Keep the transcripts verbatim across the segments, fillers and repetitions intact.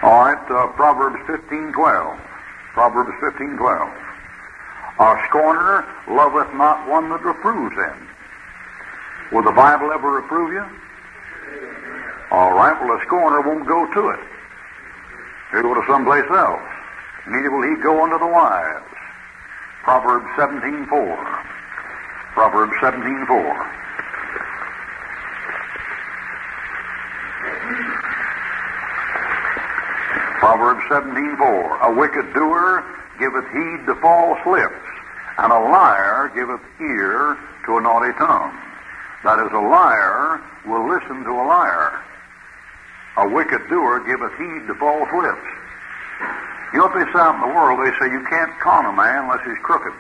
All right, uh, Proverbs fifteen twelve. Proverbs fifteen twelve. A scorner loveth not one that reproves him. Will the Bible ever reprove you? All right, well, a scorner won't go to it. He'll go to someplace else. Neither will he go unto the wise. Proverbs seventeen four. Proverbs seventeen four. Proverbs seventeen four. A wicked doer giveth heed to false lips, and a liar giveth ear to a naughty tongue. That is, a liar will listen to a liar. A wicked doer giveth heed to false lips. You know, if they say out in the world, they say you can't con a man unless he's crooked.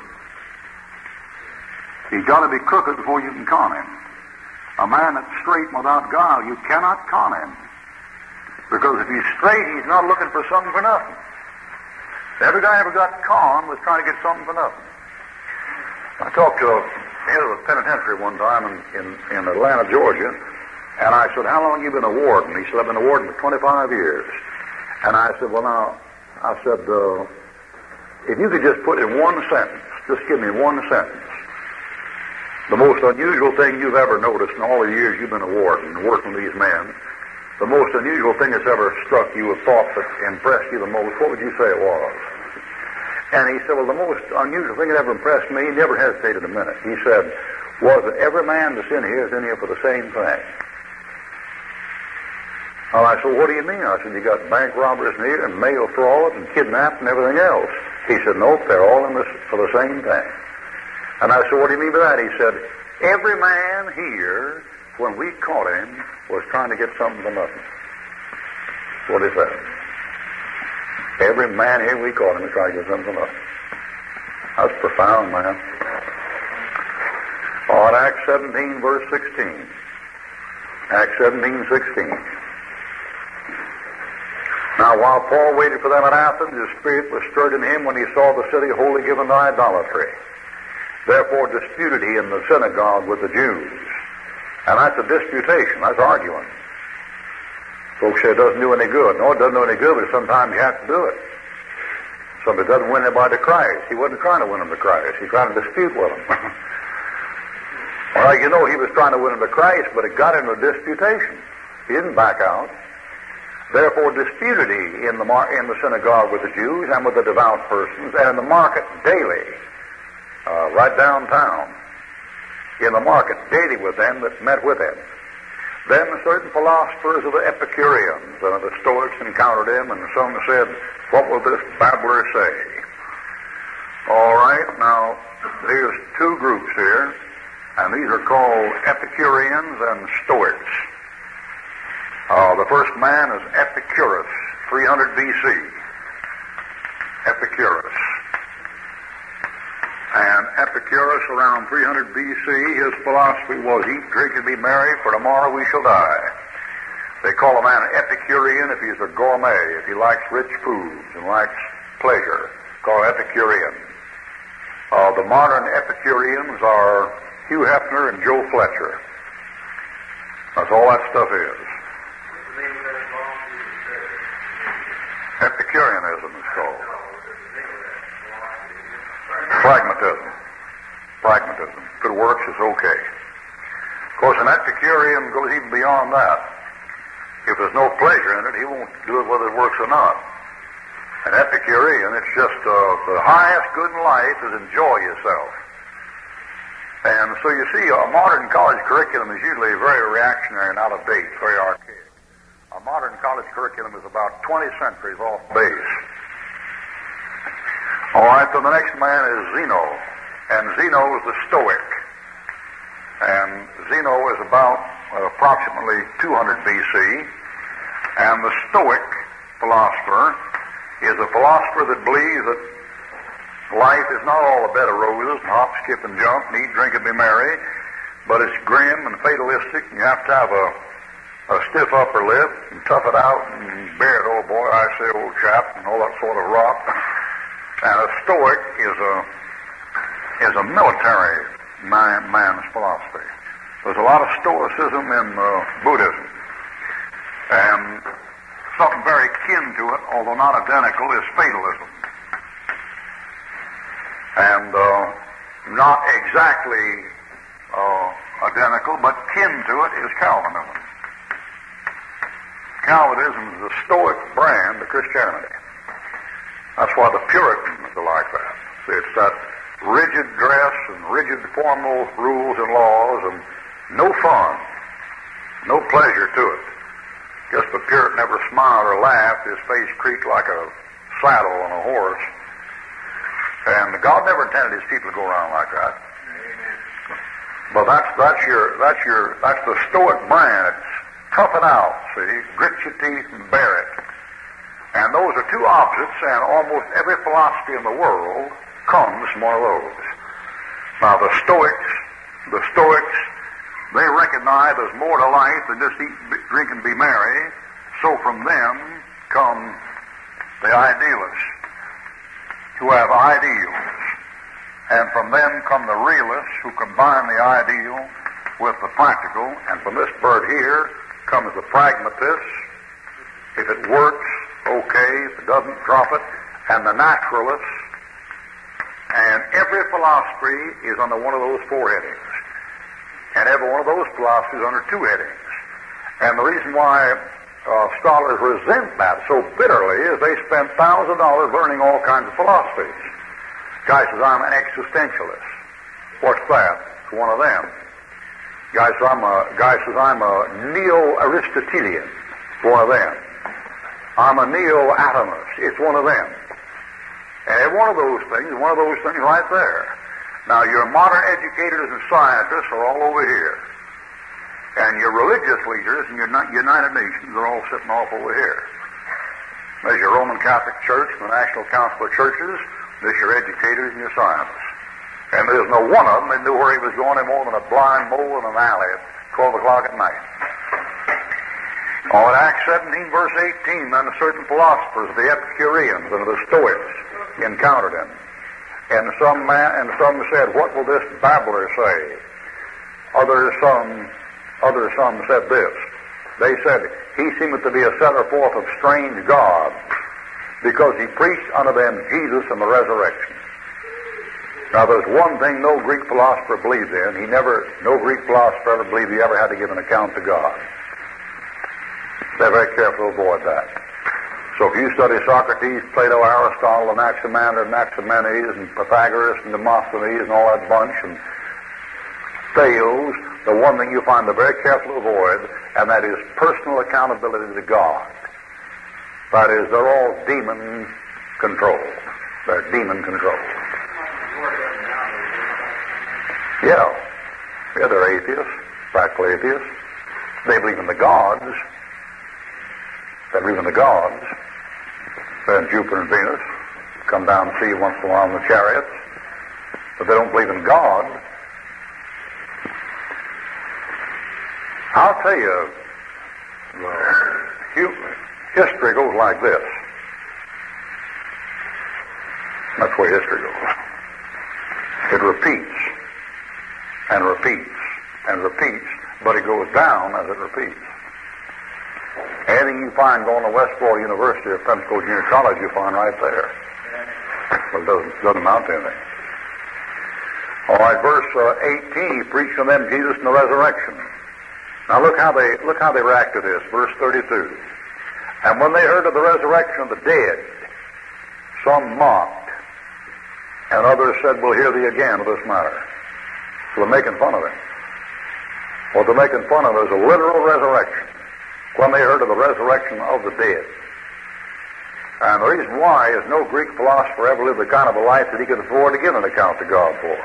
He's got to be crooked before you can con him. A man that's straight and without guile, you cannot con him. Because if he's straight, he's not looking for something for nothing. Every guy ever got conned was trying to get something for nothing. I talked to a head of the penitentiary one time in, in, in Atlanta, Georgia, and I said, how long have you been a warden? He said, I've been a warden for twenty-five years. And I said, well, now, I said, uh, if you could just put in one sentence, just give me one sentence, the most unusual thing you've ever noticed in all the years you've been a warden, working with these men, the most unusual thing that's ever struck you, a thought that impressed you the most, what would you say it was? And he said, well, the most unusual thing that ever impressed me, he never hesitated a minute. He said, was that every man that's in here is in here for the same thing. Well, I said, well, what do you mean? I said, you got bank robbers in here and mail fraud and kidnapped and everything else. He said, nope, they're all in this for the same thing. And I said, what do you mean by that? He said, every man here, when we caught him, was trying to get something for nothing. What is that? Every man here we caught him was trying to get something for nothing. That's profound, man. All right, Acts seventeen, verse sixteen. Acts seventeen, sixteen. Now, while Paul waited for them at Athens, his spirit was stirred in him when he saw the city wholly given to idolatry. Therefore disputed he in the synagogue with the Jews. And that's a disputation. That's arguing. Folks say it doesn't do any good. No, it doesn't do any good, but sometimes you have to do it. Somebody doesn't win anybody to Christ. He wasn't trying to win them to Christ. He tried to dispute with them. Well, you know, he was trying to win them to Christ, but it got into a disputation. He didn't back out. Therefore disputed he in the, mar- in the synagogue with the Jews and with the devout persons, and in the market daily, uh, right downtown, in the market daily with them that met with him. Then certain philosophers of the Epicureans and of the Stoics encountered him, and some said, what will this babbler say? All right, now, there's two groups here, and these are called Epicureans and Stoics. Uh, the first man is Epicurus, three hundred B C. Epicurus. And Epicurus, around three hundred B C, his philosophy was eat, drink, and be merry, for tomorrow we shall die. They call a man an Epicurean if he's a gourmet, if he likes rich foods and likes pleasure, called Epicurean. Uh, the modern Epicureans are Hugh Hefner and Joe Fletcher. That's all that stuff is. Epicureanism is called. Pragmatism. Pragmatism. If it works, it's okay. Of course, an Epicurean goes even beyond that. If there's no pleasure in it, he won't do it whether it works or not. An Epicurean, it's just uh, the highest good in life is enjoy yourself. And so you see, a modern college curriculum is usually very reactionary and out of date, very archaic. A modern college curriculum is about twenty centuries off base. All right, so the next man is Zeno, and Zeno is the Stoic. And Zeno is about uh, approximately two hundred B C, and the Stoic philosopher is a philosopher that believes that life is not all a bed of roses, and hop, skip, and jump, and eat, drink, and be merry, but it's grim and fatalistic, and you have to have a a stiff upper lip and tough it out and bear it, old boy, I say, old chap, and all that sort of rot. And a Stoic is a is a military man, man's philosophy. There's a lot of Stoicism in uh, Buddhism. And something very kin to it, although not identical, is fatalism. And uh, not exactly uh, identical, but kin to it is Calvinism. Calvinism is the Stoic brand of Christianity. That's why the Puritans are like that. It's that rigid dress and rigid formal rules and laws and no fun, no pleasure to it. Guess the Puritan never smiled or laughed. His face creaked like a saddle on a horse. And God never intended his people to go around like that. But that's that's your that's your that's the Stoic brand. It's tough it out, see, grit your teeth and bear it. And those are two opposites, and almost every philosophy in the world comes from one of those. Now the Stoics, the Stoics, they recognize there's more to life than just eat, drink, and be merry. So from them come the idealists, who have ideals. And from them come the realists, who combine the ideal with the practical. And from this bird here comes the pragmatists. If it works, okay. If it doesn't, drop it. And the naturalists. And every philosophy is under one of those four headings. And every one of those philosophies is under two headings. And the reason why uh, scholars resent that so bitterly is they spend thousands of dollars learning all kinds of philosophies. Guy says, I'm an existentialist. What's that? It's one of them. Guy says, I'm a, guy says, I'm a neo-Aristotelian. It's one of them. I'm a neo-atomist. It's one of them. And every one of those things is one of those things right there. Now, your modern educators and scientists are all over here. And your religious leaders and your United Nations are all sitting off over here. There's your Roman Catholic Church and the National Council of Churches. There's your educators and your scientists. And there's no one of them that knew where he was going any more than a blind mole in an alley at twelve o'clock at night. Oh, in Acts seventeen, verse eighteen, then certain philosophers, the Epicureans and the Stoics, encountered him. And some man, and some said, what will this babbler say? Others some, others some said this. They said, he seemeth to be a setter forth of strange gods, because he preached unto them Jesus and the resurrection. Now there's one thing no Greek philosopher believes in. He never, no Greek philosopher ever believed he ever had to give an account to God. They're very careful to avoid that. So if you study Socrates, Plato, Aristotle, Anaximander, Anaximenes, and Pythagoras, and Demosthenes, and all that bunch, and Thales, the one thing you find they're very careful to avoid, and that is personal accountability to God. That is, they're all demon controlled. They're demon controlled. Yeah. Yeah, they're atheists, practical atheists. They believe in the gods. They believe in the gods. Then Jupiter and Venus come down and see you once in a while in the chariots. But they don't believe in God. I'll tell you, well, history goes like this. That's where history goes. It repeats and repeats and repeats, but it goes down as it repeats. Anything you find going to West Florida University or Pensacola Junior College, you find right there. But it doesn't, doesn't amount to anything. All right, verse uh, eighteen, he preached to them Jesus and the resurrection. Now look how they look how they react to this. Verse thirty-two. And when they heard of the resurrection of the dead, some mocked, and others said, we'll hear thee again of this matter. So they're making fun of him. What they're making fun of is a literal resurrection. When they heard of the resurrection of the dead. And the reason why is no Greek philosopher ever lived the kind of a life that he could afford to give an account to God for.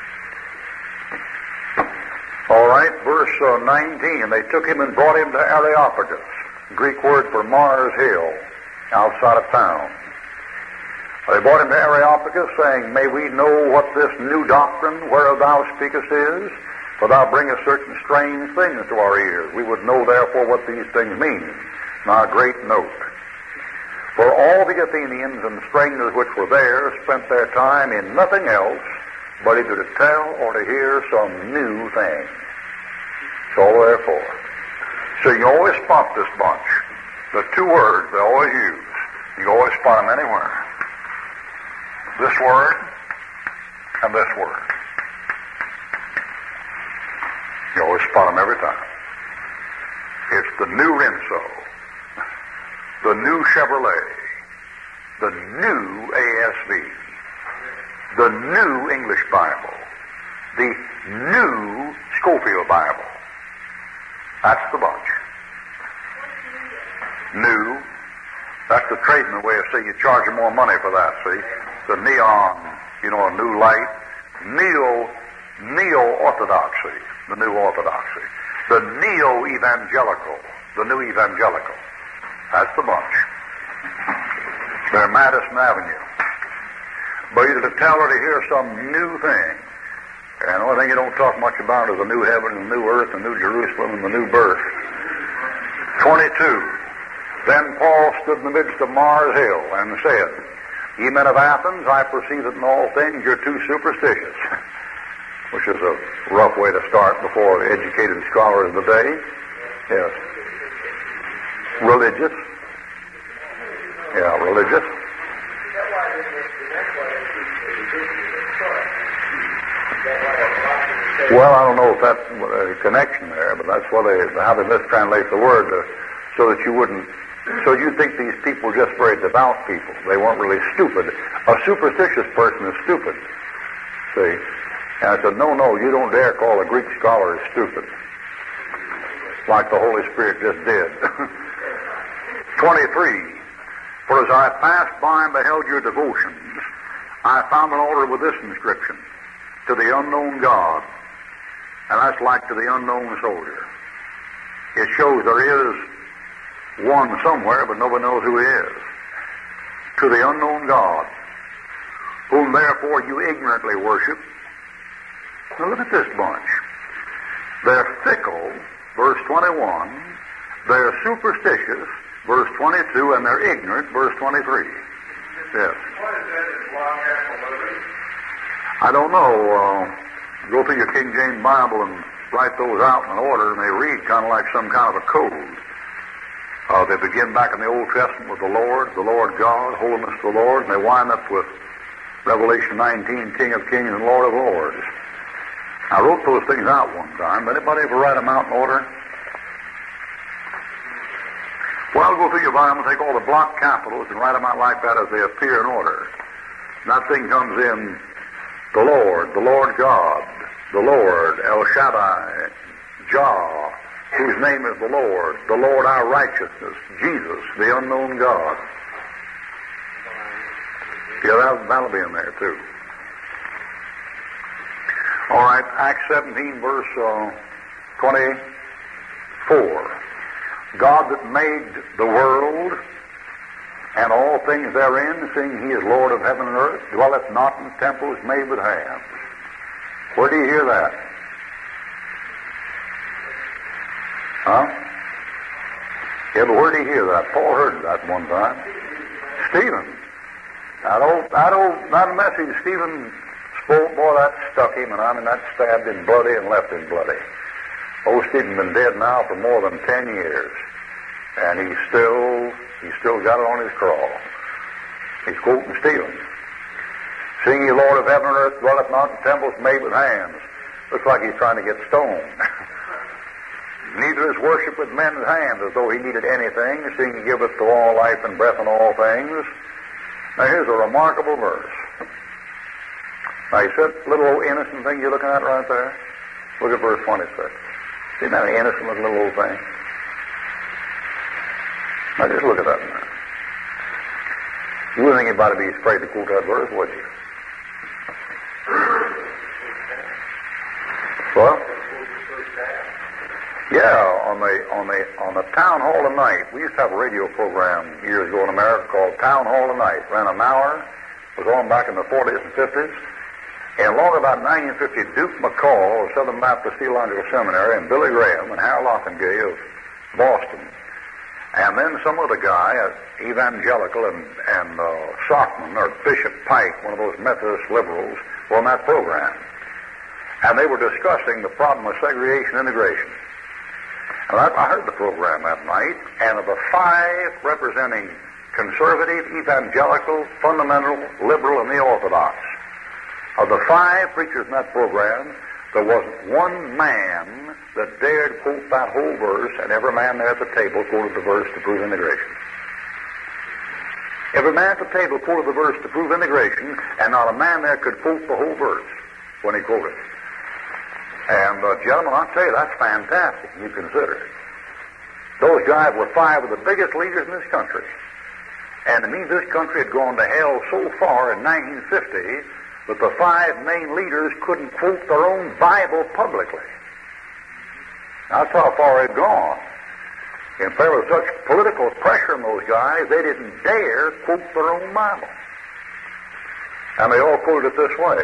All right, verse uh, nineteen. They took him and brought him to Areopagus, Greek word for Mars Hill, outside of town. They brought him to Areopagus, saying, may we know what this new doctrine whereof thou speakest is? For thou bringest certain strange things to our ears. We would know therefore what these things mean. Now a great note. For all the Athenians and strangers which were there spent their time in nothing else but either to tell or to hear some new thing. So therefore. So you always spot this bunch. The two words they always use. You can always spot them anywhere. This word and this word. You always spot them every time. It's the new Rinso, the new Chevrolet, the new A S V, the new English Bible, the new Scofield Bible. That's the bunch. New. That's the trading way of saying you charge them more money for that, see? The neon, you know, a new light. Neo, neo-orthodoxy, the new orthodoxy. The neo-evangelical, the new evangelical. That's the bunch. They're Madison Avenue. But either to tell or to hear some new thing. And the only thing you don't talk much about is the new heaven and the new earth and the new Jerusalem and the new birth. twenty-two. Then Paul stood in the midst of Mars Hill and said, Ye men of Athens, I perceive that in all things you're too superstitious. Which is a rough way to start before the educated scholars of the day. Yes. Religious. Yeah, religious. Well, I don't know if that's a connection there, but that's what they, how they mistranslate the word to, so that you wouldn't, so you'd think these people were just very devout people. They weren't really stupid. A superstitious person is stupid. See? And I said, no, no, you don't dare call a Greek scholar stupid, like the Holy Spirit just did. twenty-three. For as I passed by and beheld your devotions, I found an altar with this inscription, To the unknown God. And that's like to the unknown soldier. It shows there is one somewhere, but nobody knows who he is. To the unknown God, whom therefore you ignorantly worship. Now look at this bunch. They're fickle, verse twenty-one. They're superstitious, verse twenty-two, and they're ignorant, verse twenty-three. Yes. What is that in long apple living? I don't know. Uh, go through your King James Bible and write those out in order, and they read kind of like some kind of a code. Uh, they begin back in the Old Testament with the Lord, the Lord God, holiness to the Lord, and they wind up with Revelation nineteen, King of Kings and Lord of Lords. I wrote those things out one time. Anybody ever write them out in order? Well, I'll go through your Bible and take all the block capitals and write them out like that as they appear in order. And that thing comes in the Lord, the Lord God, the Lord, El Shaddai, Jah, whose name is the Lord, the Lord our righteousness, Jesus, the unknown God. Yeah, that'll, that'll be in there too. All right, Acts seventeen, verse uh, twenty-four. God that made the world and all things therein, seeing he is Lord of heaven and earth, dwelleth not in temples made with hands. Where do you hear that? Huh? Yeah, but where did he hear that? Paul heard that one time. Stephen. That old, that old, that message Stephen spoke, boy, that stuck him, and I mean, that stabbed him bloody and left him bloody. Old Stephen's been dead now for more than ten years, and he's still, he's still got it on his crawl. He's quoting Stephen. Seeing ye Lord of heaven and earth dwelleth not in temples made with hands. Looks like he's trying to get stoned. Neither is worship with men's hands, as though he needed anything, seeing he giveth to all life and breath and all things. Now here's a remarkable verse. Now you said little old innocent thing you're looking at right there? Look at verse twenty-six. Isn't that an innocent looking little old thing? Now just look at that now. You wouldn't think anybody would be afraid to quote that verse, would you? Well, yeah, on the on the on the Town Hall tonight. We used to have a radio program years ago in America called Town Hall tonight. Ran an hour. Was on back in the forties and fifties. And along about nineteen fifty, Duke McCall of Southern Baptist Theological Seminary and Billy Graham and Harold Lockingay of Boston. And then some other guy, uh, evangelical, and, and uh, Sockman, or Bishop Pike, one of those Methodist liberals, were on that program. And they were discussing the problem of segregation integration. And I, I heard the program that night, and of the five representing conservative, evangelical, fundamental, liberal, and the Orthodox, of the five preachers in that program, there wasn't one man that dared quote that whole verse, and every man there at the table quoted the verse to prove integration. Every man at the table quoted the verse to prove integration, and not a man there could quote the whole verse when he quoted it. And, uh, gentlemen, I'll tell you, that's fantastic, you consider it. Those guys were five of the biggest leaders in this country. And it means this country had gone to hell so far in nineteen fifty that the five main leaders couldn't quote their own Bible publicly. That's how far it had gone. In there was such political pressure on those guys, they didn't dare quote their own Bible. And they all quoted it this way.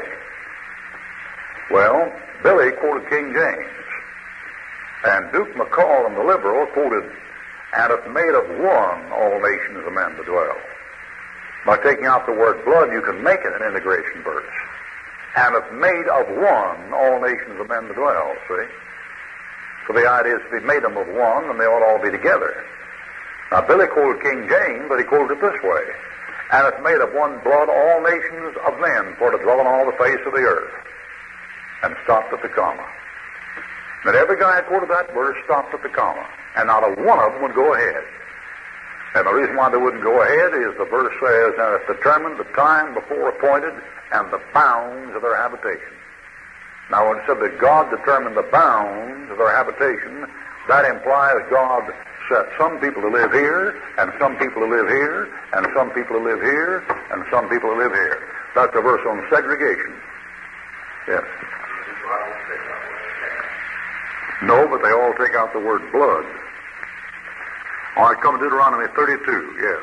Well, Billy quoted King James, and Duke McCall and the liberal quoted, "And if made of one, all nations of men to dwell." By taking out the word blood, you can make it an integration verse. And if made of one, all nations of men to dwell, see? So the idea is if he made them of one, then they ought to all be together. Now, Billy quoted King James, but he quoted it this way. "And if made of one blood, all nations of men for to dwell on all the face of the earth." And stopped at the comma. But every guy that quoted that verse stopped at the comma. And not a one of them would go ahead. And the reason why they wouldn't go ahead is the verse says, "And it determined the time before appointed and the bounds of their habitation." Now, when it said that God determined the bounds of their habitation, that implies God set some people to live here, and some people to live here, and some people to live here, and some people to live here. That's the verse on segregation. Yes. No, but they all take out the word blood. All right, come to Deuteronomy thirty-two, yes.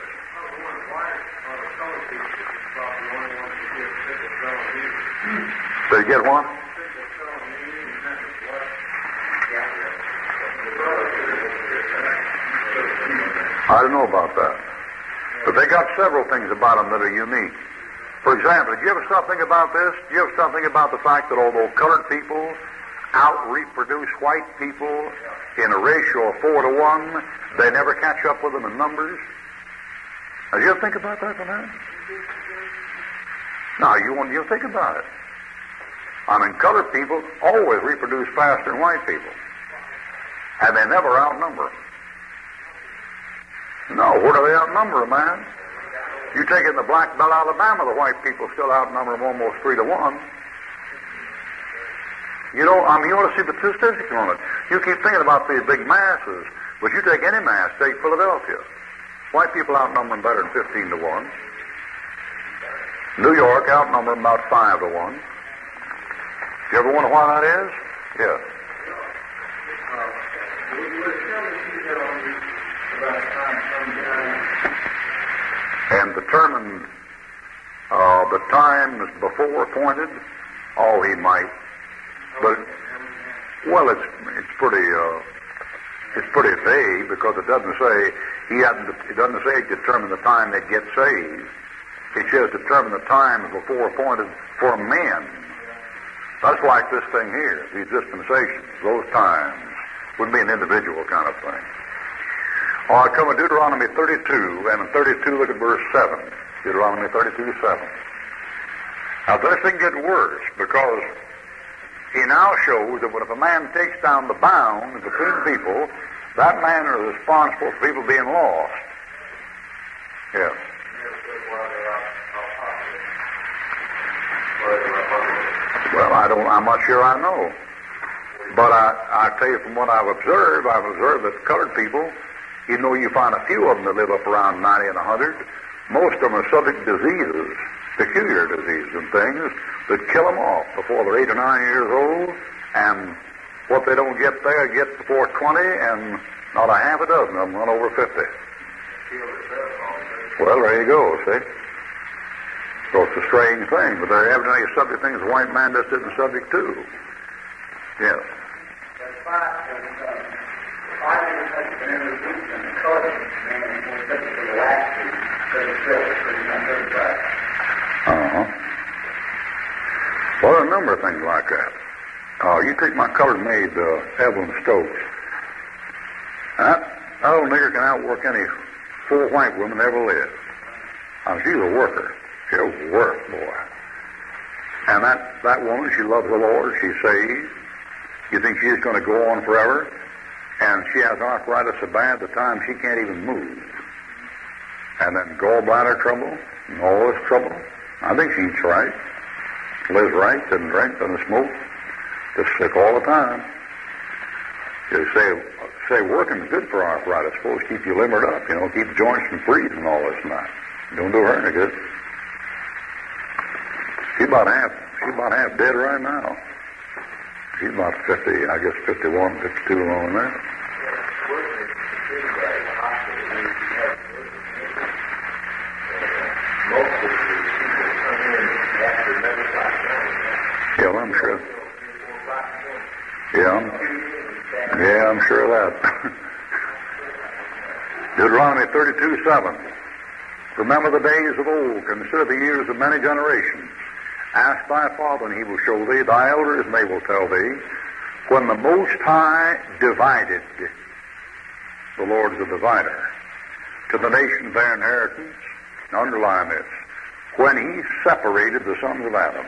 Did you get one? I don't know about that. But they got several things about them that are unique. For example, did you ever stop thinking about this? Did you ever stop thinking about the fact that although colored people out-reproduce white people in a ratio of four to one, they never catch up with them in numbers? Now, did you ever think about that for that? No, you won't. You think about it. I mean, colored people always reproduce faster than white people, and they never outnumber them. No, where do they outnumber them, man? You take in the Black Belt, Alabama, the white people still outnumber them almost three to one. You know, I mean, you ought to see the statistics on it. You keep thinking about these big masses, but you take any mass, take Philadelphia. White people outnumber them better than fifteen to one. New York outnumber them about five to one. You ever wonder why that is? Yes. And determined uh, the times before appointed, oh, he might. But, well, it's it's pretty uh, it's pretty vague because it doesn't say he hadn't. It doesn't say he determined the time they'd get saved. It says determine the times before appointed for men. That's like this thing here, these dispensations, those times. Wouldn't be an individual kind of thing. All right, come to Deuteronomy thirty-two, and in thirty-two, look at verse seven. Deuteronomy thirty-two, seven. Now, this thing gets worse because he now shows that if a man takes down the bounds between people, that man is responsible for people being lost. Yes. Well, I don't, I'm not sure I know. But I, I tell you from what I've observed, I've observed that colored people, even though you find a few of them that live up around ninety and one hundred, most of them are subject to diseases, peculiar diseases and things that kill them off before they're eight or nine years old, and what they don't get there get before twenty, and not a half a dozen of them run over fifty. Well, there you go, see? So it's a strange thing, but they're evidently subject to things the white man just isn't subject to. Yes. Uh-huh. Well, there are a number of things like that. Uh, you take my colored maid, uh, Evelyn Stokes. That old nigger can outwork any four white women that ever lived. Now, she's a worker. She'll work, boy. And that, that woman, she loves the Lord. She's saved. You think she's going to go on forever? And she has arthritis so bad the time she can't even move. And then gallbladder trouble and all this trouble. I think she eats right, lives right, doesn't drink, doesn't smoke, just sick all the time. You say, say working's good for arthritis. Supposed to keep you limbered up, you know, keep the joints from freezing and all this and that. Don't do her any good. She's about half, she's about half dead right now. She's about fifty, I guess fifty-one, fifty-two along there. Yeah, I'm sure. Yeah. Yeah, I'm sure of that. Deuteronomy thirty-two seven. Remember the days of old, consider the years of many generations. Ask thy father, and he will show thee, thy elders, and they will tell thee, when the Most High divided, the Lord's a divider, to the nations their inheritance, underline this, when he separated the sons of Adam.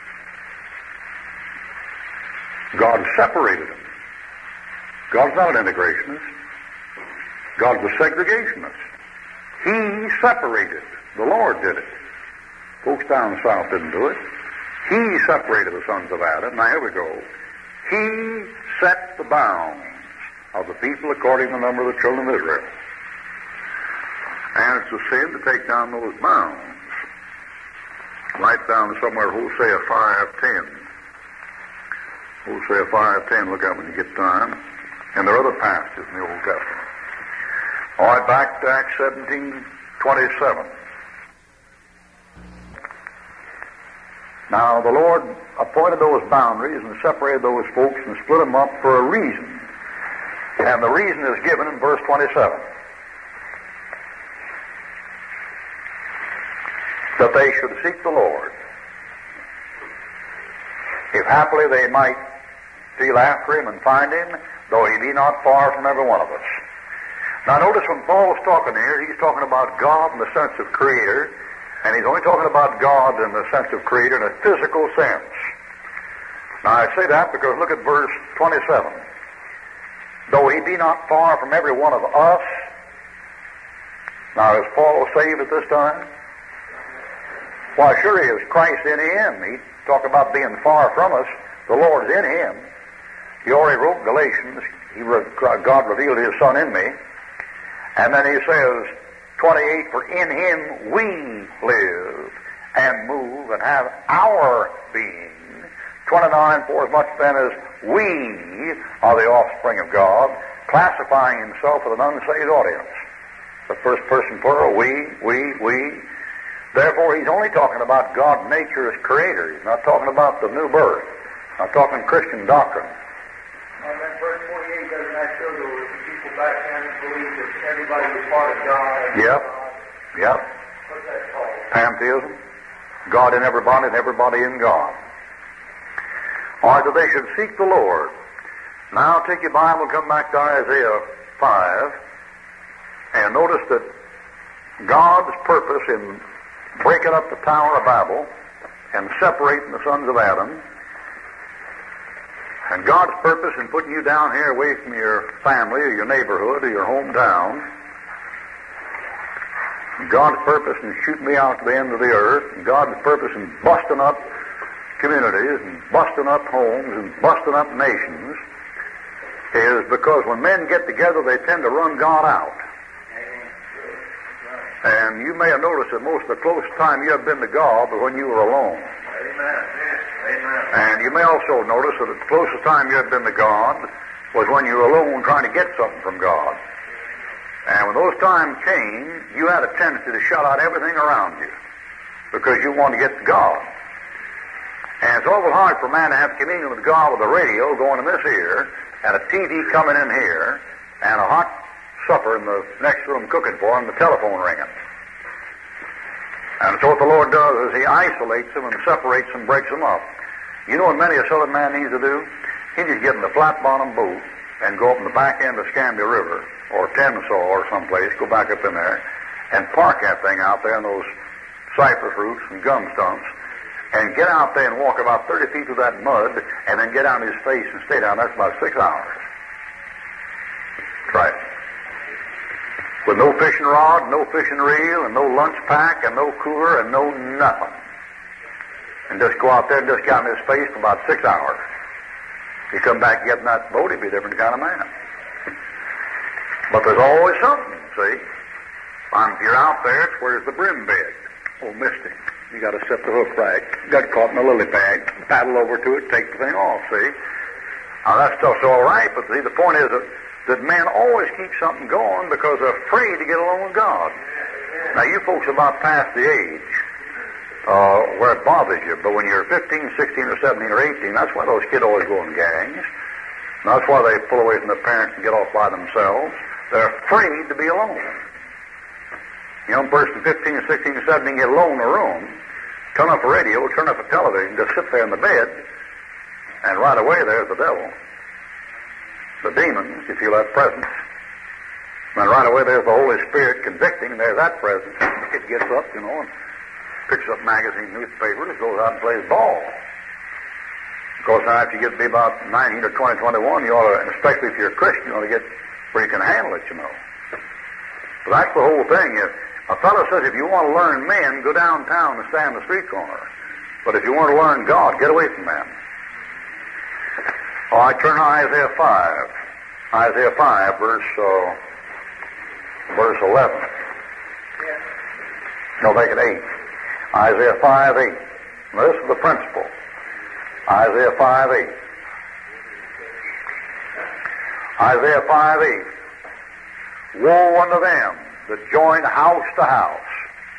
God separated them. God's not an integrationist. God's a segregationist. He separated. The Lord did it. Folks down south didn't do it. He separated the sons of Adam. Now here we go. He set the bounds of the people according to the number of the children of Israel. And it's a sin to take down those bounds. Write down somewhere Hosea five ten. Hosea five ten, look up when you get time. And there are other passages in the Old Testament. All right, back to Acts seventeen twenty-seven. Now, the Lord appointed those boundaries and separated those folks and split them up for a reason. And the reason is given in verse twenty-seven. That they should seek the Lord, if haply they might steal after him and find him, though he be not far from every one of us. Now notice when Paul's talking here, he's talking about God in the sense of creator, and he's only talking about God in the sense of creator in a physical sense. Now I say that because look at verse twenty-seven. Though he be not far from every one of us. Now is Paul saved at this time? Why, sure he is. Christ in him. He talked about being far from us. The Lord's in him. He already wrote Galatians. He re- God revealed his Son in me. And then he says, twenty-eight, for in him we live and move and have our being. twenty-nine, for as much then as we are the offspring of God, classifying himself with an unsaved audience. The first person plural, we, we, we. Therefore, he's only talking about God's nature as creator. He's not talking about the new birth. Not talking Christian doctrine. And then verse forty-eight, doesn't that show there were people back then who believed that everybody was part of God? Yep. God? Yep. What's that called? Pantheism. God in everybody and everybody in God. All right, that they should seek the Lord. Now take your Bible, come back to Isaiah five, and notice that God's purpose in breaking up the Tower of Babel and separating the sons of Adam, and God's purpose in putting you down here away from your family or your neighborhood or your hometown, God's purpose in shooting me out to the end of the earth, and God's purpose in busting up communities and busting up homes and busting up nations, is because when men get together they tend to run God out. And you may have noticed that most of the closest time you have been to God was when you were alone. Amen. Amen. And you may also notice that the closest time you have been to God was when you were alone trying to get something from God. And when those times came, you had a tendency to shut out everything around you because you wanted to get to God. And it's awful hard for a man to have communion with God with a radio going in this ear and a T V coming in here and a hot supper in the next room cooking for him, the telephone ringing. And so what the Lord does is he isolates them and separates them, breaks them up. You know what many a Southern man needs to do? He needs to get in the flat bottom boat and go up in the back end of Scambia River or Tensaw or someplace, go back up in there and park that thing out there in those cypress roots and gum stumps and get out there and walk about thirty feet through that mud and then get on his face and stay down there for about six hours. Try it. With no fishing rod, no fishing reel, and no lunch pack, and no cooler, and no nothing. And just go out there and just get on his face for about six hours. You come back and get in that boat, he'd be a different kind of man. But there's always something, see? If you're out there, it's where's the brim bed. Oh, missed him. You got to set the hook right. Got caught in a lily pad. Paddle over to it, take the thing off, see? Now, that stuff's all right, but see, the point is that that men always keep something going because they're afraid to get along with God. Now, you folks are about past the age uh, where it bothers you, but when you're fifteen, sixteen, or seventeen, or eighteen, that's why those kids always go in gangs. And that's why they pull away from their parents and get off by themselves. They're afraid to be alone. A young person, fifteen, sixteen, or seventeen, get alone in a room, turn up a radio, turn up a television, just sit there in the bed, and right away there's the devil. The demons, you feel that presence. And right away there's the Holy Spirit convicting, there's that presence. It gets up, you know, and picks up magazine newspapers, goes out and plays ball. Of course, now if you get to be about nineteen or twenty, twenty-one, you ought to, and especially if you're a Christian, you ought to get where you can handle it, you know. But that's the whole thing. If a fellow says if you want to learn men, go downtown and stand on the street corner. But if you want to learn God, get away from them. All right, turn to Isaiah five. Isaiah five, verse uh, verse eleven. No, make it eight. Isaiah five, eight. Now, this is the principle. Isaiah five, eight. Isaiah five, eight. Woe unto them that join house to house.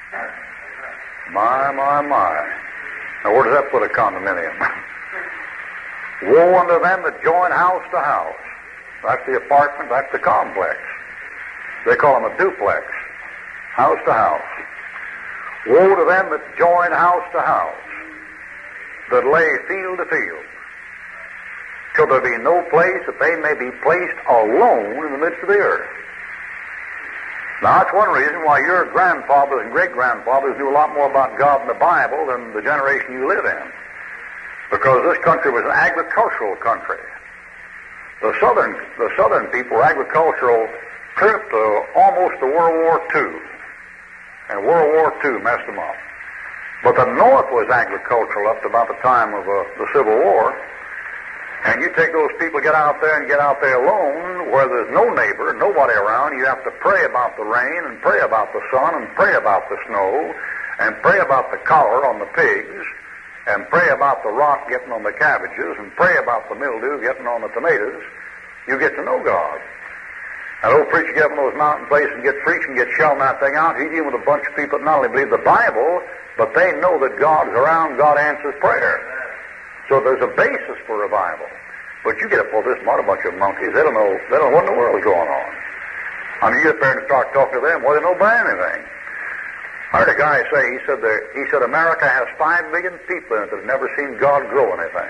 My, my, my. Now, where does that put a condominium? Woe unto them that join house to house. That's the apartment, that's the complex. They call them a duplex. House to house. Woe to them that join house to house, that lay field to field, till there be no place that they may be placed alone in the midst of the earth. Now, that's one reason why your grandfathers and great-grandfathers knew a lot more about God and the Bible than the generation you live in. Because this country was an agricultural country. The southern, the southern people were agricultural clear up to almost to World War Two. And World War Two messed them up. But the North was agricultural up to about the time of uh, the Civil War. And you take those people, get out there and get out there alone, where there's no neighbor, nobody around. You have to pray about the rain and pray about the sun and pray about the snow and pray about the collar on the pigs and pray about the rot getting on the cabbages and pray about the mildew getting on the tomatoes. You get to know God. An old preacher get up in those mountain places and get preaching, get shelling that thing out. He's dealing with a bunch of people that not only believe the Bible, but they know that God's around, God answers prayer. So there's a basis for revival. But you get up with this lot, a bunch of monkeys, they don't know, they don't know what in the world is going on. I mean, you get there and start talking to them, well, they don't know about anything. I heard a guy say, he said, that, he said America has five million people in it that have never seen God grow anything.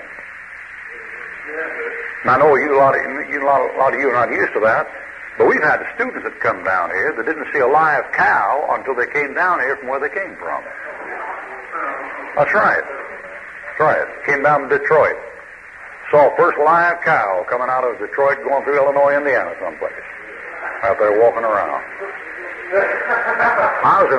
And I know you, a lot of you, a lot of, a lot of you are not used to that, but we've had students that come down here that didn't see a live cow until they came down here from where they came from. That's right. That's right. Came down from Detroit. Saw first live cow coming out of Detroit going through Illinois, Indiana someplace. Out there walking around. I was in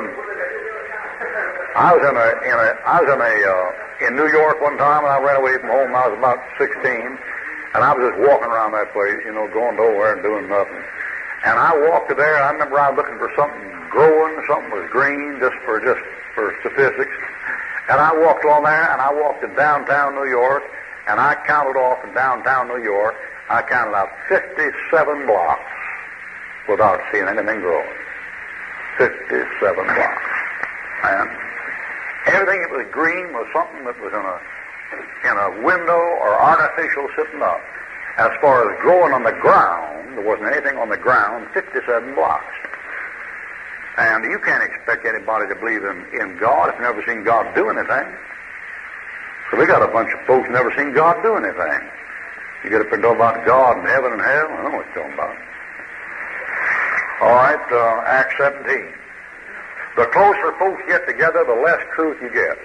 I was in a in a I was in a uh, in New York one time and I ran away from home when I was about sixteen, and I was just walking around that place, you know, going nowhere and doing nothing. And I walked to there and I remember I was looking for something growing, something was green, just for just for statistics. And I walked along there, and I walked to downtown New York, and I counted off in downtown New York, I counted out fifty-seven blocks without seeing anything growing. fifty-seven blocks. And everything that was green was something that was in a in a window or artificial sitting up. As far as growing on the ground, there wasn't anything on the ground, fifty-seven blocks. And you can't expect anybody to believe in, in God if they've never seen God do anything. So we got a bunch of folks who never seen God do anything. You get up and talk about God and heaven and hell. I don't know what you're talking about. All right, uh, Acts seventeen. The closer folks get together, the less truth you get.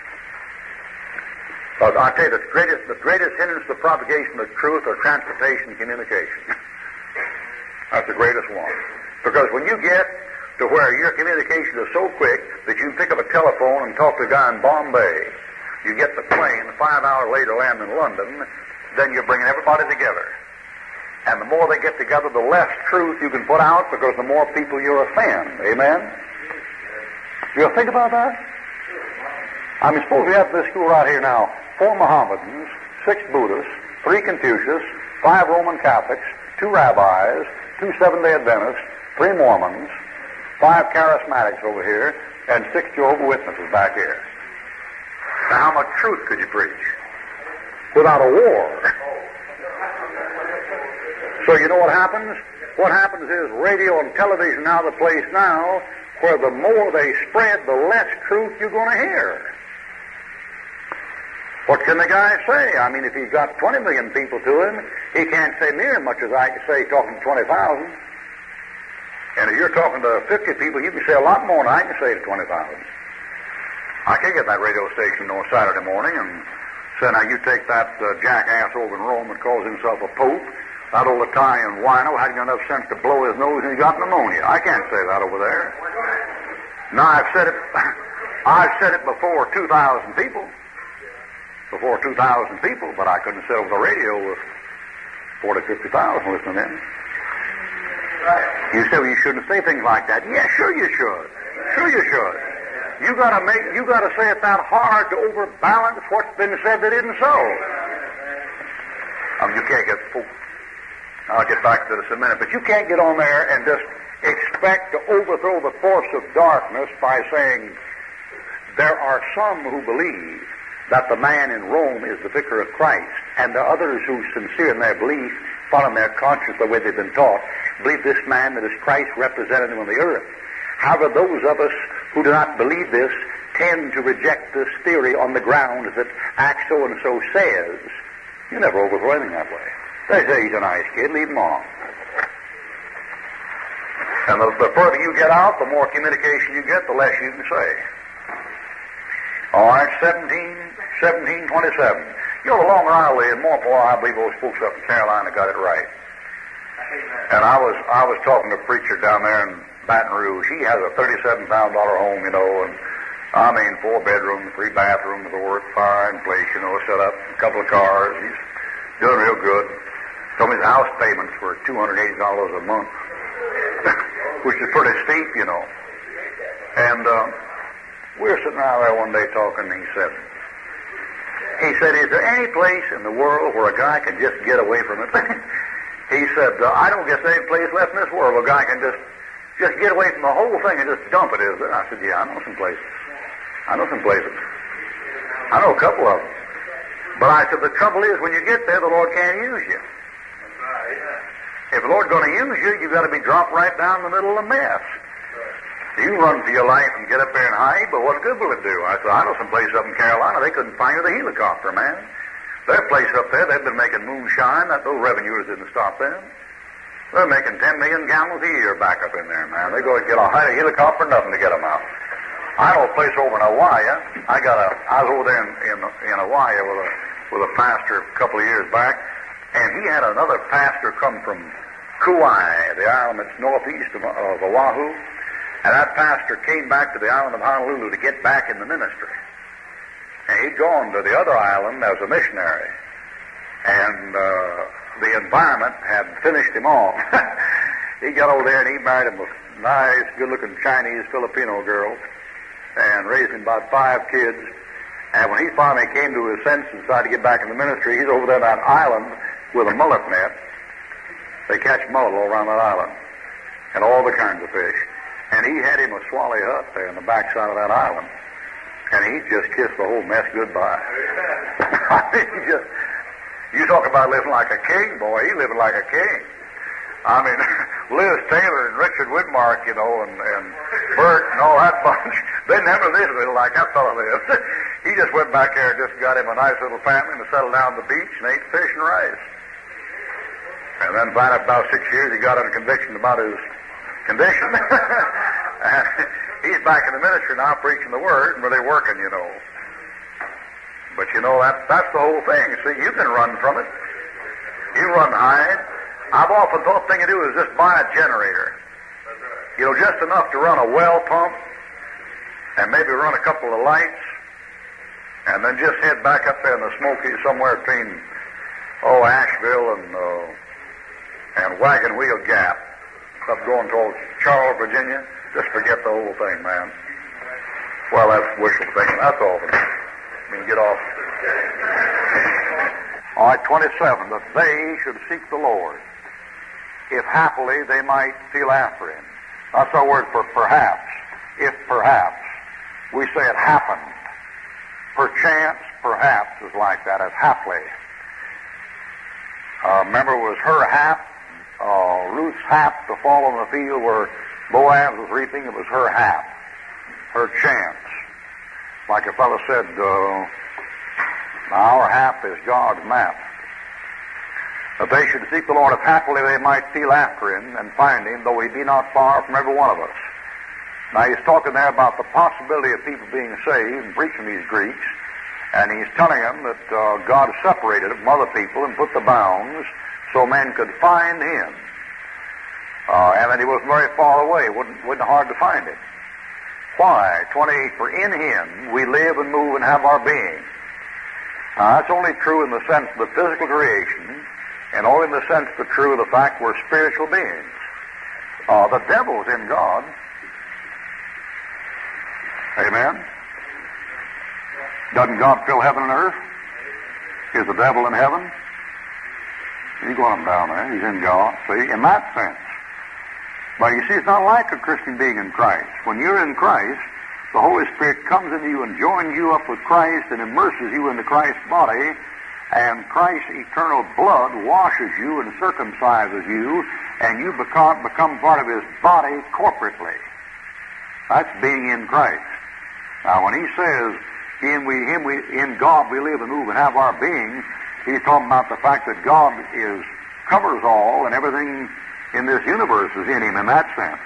But I tell you, the greatest, the greatest hindrance to the propagation of truth are transportation and communication. That's the greatest one. Because when you get to where your communication is so quick that you can pick up a telephone and talk to a guy in Bombay, you get the plane, five hours later land in London, then you're bringing everybody together. And the more they get together, the less truth you can put out, because the more people you offend. Amen? You think about that? I mean, suppose we have this school right here now, four Mohammedans, six Buddhists, three Confucius, five Roman Catholics, two rabbis, two Seventh-day Adventists, three Mormons, five Charismatics over here, and six Jehovah's Witnesses back here. Now, how much truth could you preach without a war? So you know what happens? What happens is radio and television now the place now where the more they spread, the less truth you're going to hear. What can the guy say? I mean, if he's got twenty million people to him, he can't say near as much as I can say talking to twenty thousand. And if you're talking to fifty people, you can say a lot more than I can say to twenty thousand. I can't get that radio station on Saturday morning and say, now you take that uh, jackass over in Rome that calls himself a pope, that old Italian wino hadn't got enough sense to blow his nose and he got pneumonia. I can't say that over there. Now, I've said it, I've said it before two thousand people. Before two thousand people, but I couldn't sit over the radio with forty, fifty thousand listening in. You say, well, you shouldn't say things like that. Yeah, sure you should. Sure you should. You gotta make, you gotta say it that hard to overbalance what's been said that isn't so. I mean, you can't get, I'll get back to this in a minute, but you can't get on there and just expect to overthrow the force of darkness by saying, there are some who believe that the man in Rome is the vicar of Christ, and the others who, sincere in their belief, following their conscience the way they've been taught, believe this man that is Christ represented him on the earth. However, those of us who do not believe this tend to reject this theory on the grounds that Acts so-and-so says. You never overthrow anything that way. They say he's a nice kid, leave him on. And the, the further you get out, the more communication you get, the less you can say. All right, seventeen, seventeen twenty-seven. You know, the longer I live, more and more I believe those folks up in Carolina got it right. And I was I was talking to a preacher down there in Baton Rouge. He has a thirty-seven thousand dollar home, you know, and I mean four bedrooms, three bathrooms, a work fireplace, you know, set up, a couple of cars. He's doing real good. Told me his house payments were two hundred eighty dollars a month, which is pretty steep, you know. And uh, we were sitting out there one day talking, and he said, he said, is there any place in the world where a guy can just get away from it? He said, uh, I don't guess there any place left in this world where a guy can just just get away from the whole thing and just dump it, is there? I said, yeah, I know some places. I know some places. I know a couple of them. But I said, the trouble is, when you get there, the Lord can't use you. If the Lord's going to use you, you've got to be dropped right down in the middle of the mess. You can run for your life and get up there and hide, but what good will it do? I said, I know some place up in Carolina, they couldn't find you the helicopter, man. Their place up there, they've been making moonshine. That those revenues didn't stop them. They're making ten million gallons a year back up in there, man. They go and get a high helicopter, nothing to get them out. I know a place over in Hawaii. I got a. I was over there in in, in Hawaii with a with a pastor a couple of years back, and he had another pastor come from Kauai, the island that's northeast of, of Oahu, and that pastor came back to the island of Honolulu to get back in the ministry. And he'd gone to the other island as a missionary, and uh, the environment had finished him off. He got over there and he married a nice, good-looking Chinese Filipino girl, and raised him about five kids. And when he finally came to his senses and decided to get back in the ministry, he's over there on that island with a mullet net. They catch mullet all around that island, and all the kinds of fish. And he had him a swally hut there on the backside of that island. And he just kissed the whole mess goodbye. I mean, he just, you talk about living like a king, boy, he living like a king. I mean, Liz Taylor and Richard Widmark, you know, and, and Bert and all that bunch, they never lived like that fellow lived. He just went back there and just got him a nice little family and settled down on the beach and ate fish and rice. And then find out about six years he got under conviction about his condition. And he's back in the ministry now preaching the word and really working, you know. But you know, that, that's the whole thing. See, you can run from it. You run hide. I've often thought the thing to do is just buy a generator. You know, just enough to run a well pump and maybe run a couple of lights and then just head back up there in the Smokies somewhere between, oh, Asheville and, uh, and Wagon Wheel Gap up going towards Charles, Virginia. Just forget the whole thing, man. Well, that's wishful thinking. That's all. I mean, get off. All right, twenty-seven. That they should seek the Lord, if happily they might feel after him. That's our word for perhaps. If perhaps. We say it happened. Perchance, perhaps is like that, as haply. Uh, remember, it was her hap, uh, Ruth's hap to fall on the field where Boaz was reaping. It was her hap, her chance. Like a fellow said, uh, our hap is God's map. That they should seek the Lord, if happily they might feel after him and find him, though he be not far from every one of us. Now he's talking there about the possibility of people being saved and preaching these Greeks, and he's telling them that uh, God separated them from other people and put the bounds so men could find him. Uh, and that he wasn't very far away, wasn't, wasn't hard to find him. Why? twenty-eight, for in him we live and move and have our being. Now that's only true in the sense of the physical creation, and only in the sense of the true of the fact we're spiritual beings. Uh, the devil's in God. Amen? Doesn't God fill heaven and earth? Is the devil in heaven? He's going down there. He's in God. See, in that sense. But you see, it's not like a Christian being in Christ. When you're in Christ, the Holy Spirit comes into you and joins you up with Christ and immerses you into Christ's body, and Christ's eternal blood washes you and circumcises you, and you become, become part of his body corporately. That's being in Christ. Now, when he says, in, we, him we, in God we live and move and have our being, he's talking about the fact that God is covers all, and everything in this universe is in him in that sense.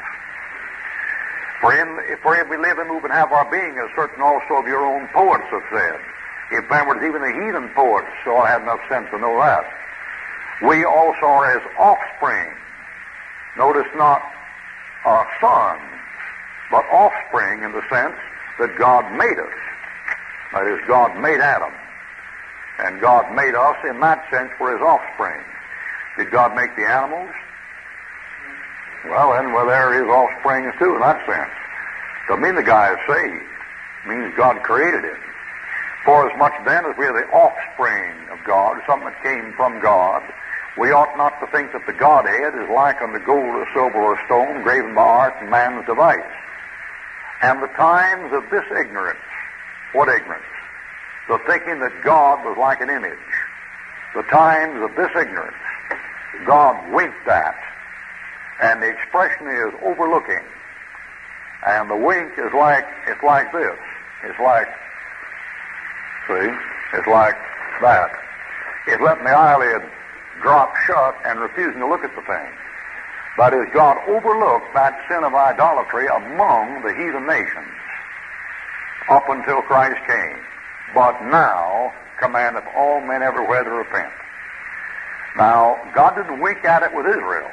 For in, for in we live and move and have our being, as certain also of your own poets have said. If backwards even the heathen poets all had enough sense to know that. We also are as offspring. Notice not uh, sons, but offspring in the sense that God made us. That is, God made Adam. And God made us in that sense for his offspring. Did God make the animals? Well, then, well, they're his offspring too in that sense. Doesn't mean the guy is saved. It means God created him. For as much then as we are the offspring of God, something that came from God, we ought not to think that the Godhead is like unto gold or silver or stone, graven by art and man's device. And the times of this ignorance, what ignorance? The thinking that God was like an image. The times of this ignorance, God winked at. And the expression is overlooking. And the wink is like, it's like this. It's like, see, it's like that. It's letting the eyelid drop shut and refusing to look at the thing. That is, God overlooked that sin of idolatry among the heathen nations up until Christ came. But now commandeth all men everywhere to repent. Now, God didn't wink at it with Israel.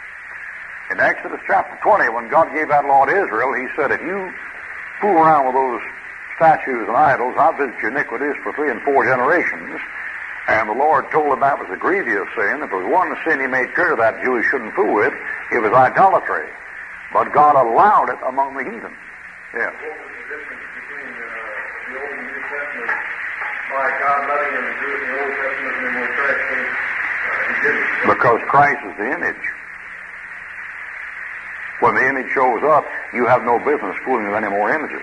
In Exodus chapter twenty, when God gave that law to Israel, he said, if you fool around with those statues and idols, I'll visit your iniquities for three and four generations. And the Lord told him that was a grievous sin. If there was one sin he made clear that Jew he shouldn't fool with, it was idolatry. But God allowed it among the heathen. Yes. What was the difference between uh, the Old and New Testament by God letting them do it in the Old Testament and then when Christ came, uh, he didn't? Because Christ is the image. When the image shows up, you have no business fooling with any more images.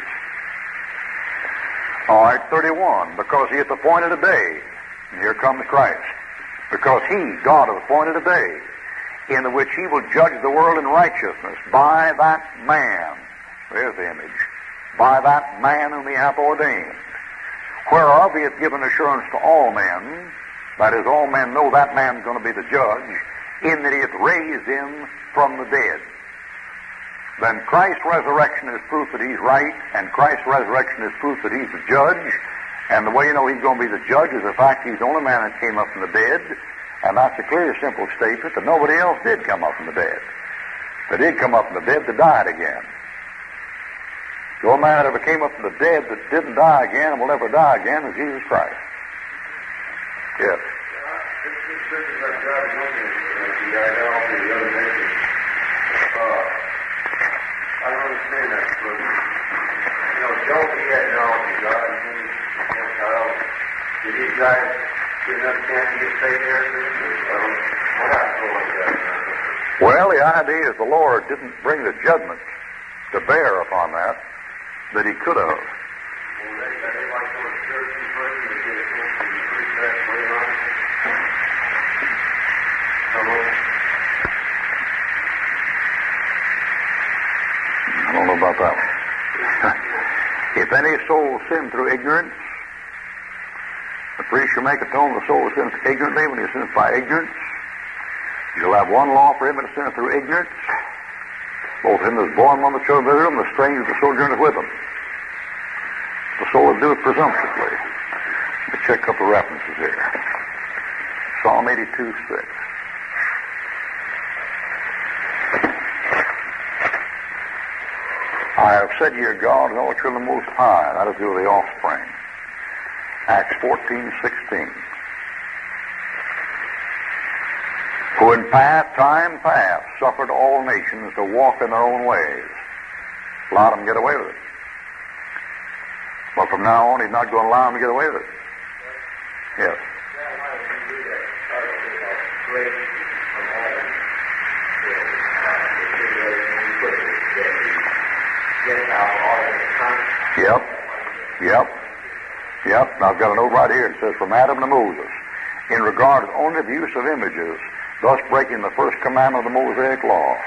All right, thirty-one. Because he hath appointed a day, and here comes Christ. Because he, God, hath appointed a day, in the which he will judge the world in righteousness by that man. There's the image. By that man whom he hath ordained. Whereof he hath given assurance to all men. That is, all men know that man's going to be the judge. in that he hath raised him from the dead. Then Christ's resurrection is proof that he's right, and Christ's resurrection is proof that he's the judge. And the way you know he's going to be the judge is the fact he's the only man that came up from the dead. And that's a clear, simple statement that nobody else did come up from the dead. They did come up from the dead, they died again. The only man that ever came up from the dead that didn't die again and will never die again is Jesus Christ. Yes. This is like God is looking at the idolatry of the other nations. Uh, I don't understand that, but, you know, Job, he had knowledge of God, and he was Gentile. Did these guys get enough chance to get saved there? Um, what happened like that? Well, the idea is the Lord didn't bring the judgment to bear upon that that he could have. Well, they, they like going to church and praying and get it and preach that way on. I don't know about that one. If any soul sin through ignorance, the priest shall make atonement for the soul that sins ignorantly when he sins by ignorance. You'll have one law for him that sinneth through ignorance, both him that is born among the children of Israel and the stranger that sojourneth with them. The soul that doeth presumptuously. Let me check a couple of references here. Psalm eighty-two, six. I have said ye are God and all the children of the Most High. That is to do with the offspring. Acts fourteen, sixteen. Who in past time past suffered all nations to walk in their own ways. Allowed them to get away with it. But from now on, he's not going to allow them to get away with it. Yes. Yep. Yep. Yep. Now I've got a note right here. It says, from Adam to Moses, in regard to only the use of images, thus breaking the first commandment of the Mosaic law.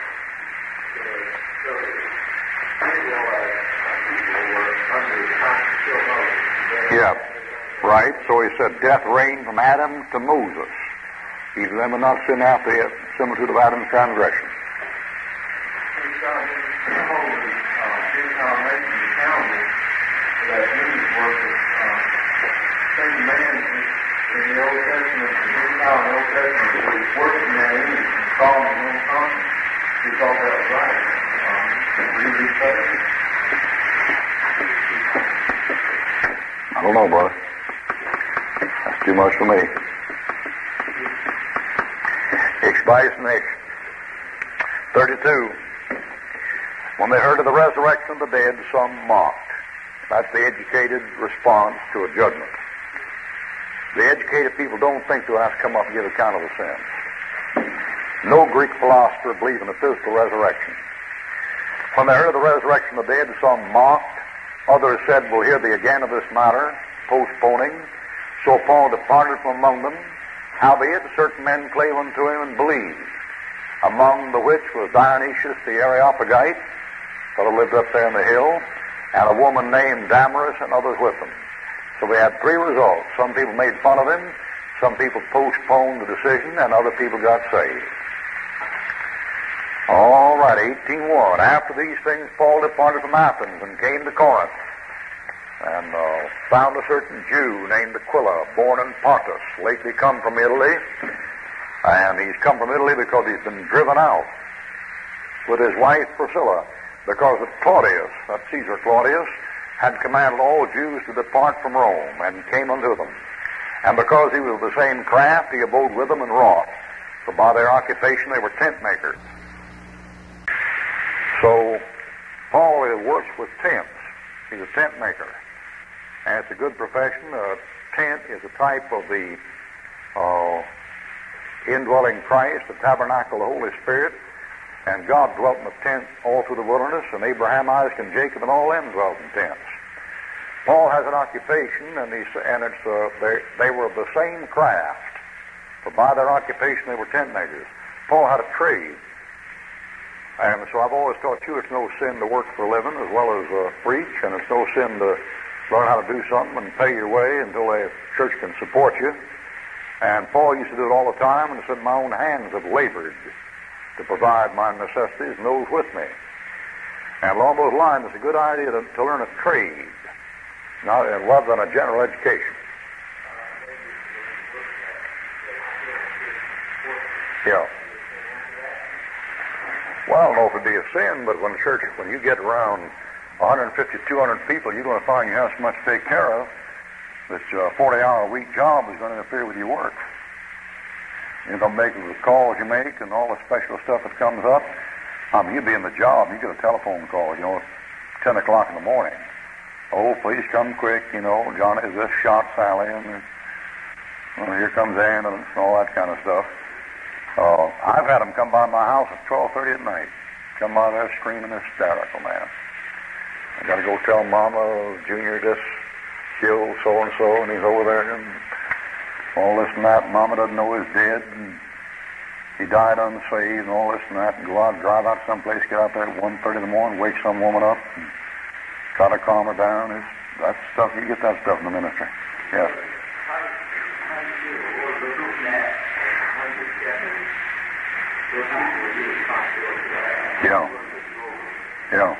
Yeah, right. So he said, death reigned from Adam to Moses. Even them had not sinned after the similitude of Adam's transgression. In the Old Testament, the Gentile in the Old Testament was worshiping that image and calling his own conscience. He thought that was right. Um, really saved. I don't know, brother. That's too much for me. Expiation thirty-two. When they heard of the resurrection of the dead, some mocked. That's the educated response to a judgment. The educated people don't think they'll have to come up and give account of the sins. No Greek philosopher believed in a physical resurrection. When they heard of the resurrection of the dead, some mocked. Others said, we'll hear thee again of this matter, postponing. So Paul departed from among them. Howbeit, certain men clave unto him and believed, among the which was Dionysius the Areopagite, fellow lived up there in the hill, and a woman named Damaris, and others with them. So we had three results. Some people made fun of him, some people postponed the decision, and other people got saved. All right, eighteen one. After these things, Paul departed from Athens and came to Corinth, and uh, found a certain Jew named Aquila, born in Pontus, lately come from Italy. And he's come from Italy because he's been driven out with his wife Priscilla, because of Claudius, that's Caesar Claudius, had commanded all Jews to depart from Rome, and came unto them. And because he was of the same craft, he abode with them and wrought. For by their occupation they were tent makers. So Paul works with tents. He's a tent maker. And it's a good profession. A tent is a type of the uh, indwelling Christ, the tabernacle of the Holy Spirit. And God dwelt in a tent all through the wilderness, and Abraham, Isaac, and Jacob, and all them dwelt in tents. Paul has an occupation, and, he's, and it's, uh, they, they were of the same craft. For by their occupation they were tent makers. Paul had a trade. And so I've always taught you it's no sin to work for a living as well as uh, preach, and it's no sin to learn how to do something and pay your way until the church can support you. And Paul used to do it all the time, and said, my own hands have labored to provide my necessities, and those with me. And along those lines, it's a good idea to, to learn a trade, not rather than a general education. Yeah. Well, I don't know if it'd be a sin, but when the church, when you get around one hundred fifty, two hundred people, you're going to find you have so much to take care of that a forty-hour-a-week job is going to interfere with your work. You're going to make the calls you make and all the special stuff that comes up. I mean, you'll be in the job, you get a telephone call, you know, at ten o'clock in the morning. Oh, please come quick, you know, Johnny, is this shot Sally? And well, here comes the ambulance and all that kind of stuff. Uh, I've had them come by my house at twelve thirty at night. Come by there screaming hysterical, man. I got to go tell Mama, Junior just killed so-and-so, and he's over there, and all this and that. Mama doesn't know he's dead, and he died unsaved, and all this and that, and go out, drive out someplace, get out there at one thirty in the morning, wake some woman up, and try to calm her down. It's, that's stuff, you get that stuff in the ministry. Yes. Yeah. Yeah.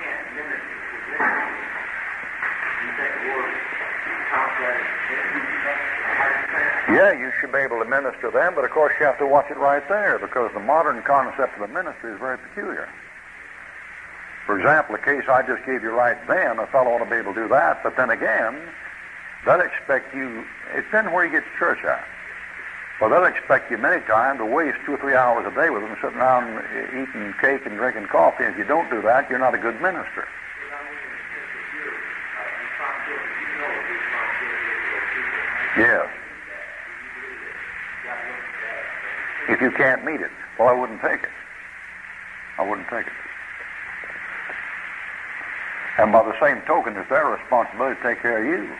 Yeah, you should be able to minister them, but of course you have to watch it right there, because the modern concept of the ministry is very peculiar. For example, the case I just gave you right then, a fellow ought to be able to do that, but then again, they'll expect you, it depends where you get to church at. Well, they'll expect you many times to waste two or three hours a day with them sitting around eating cake and drinking coffee. If you don't do that, you're not a good minister. Yes. If you can't meet it, well, I wouldn't take it. I wouldn't take it. And by the same token, it's their responsibility to take care of you.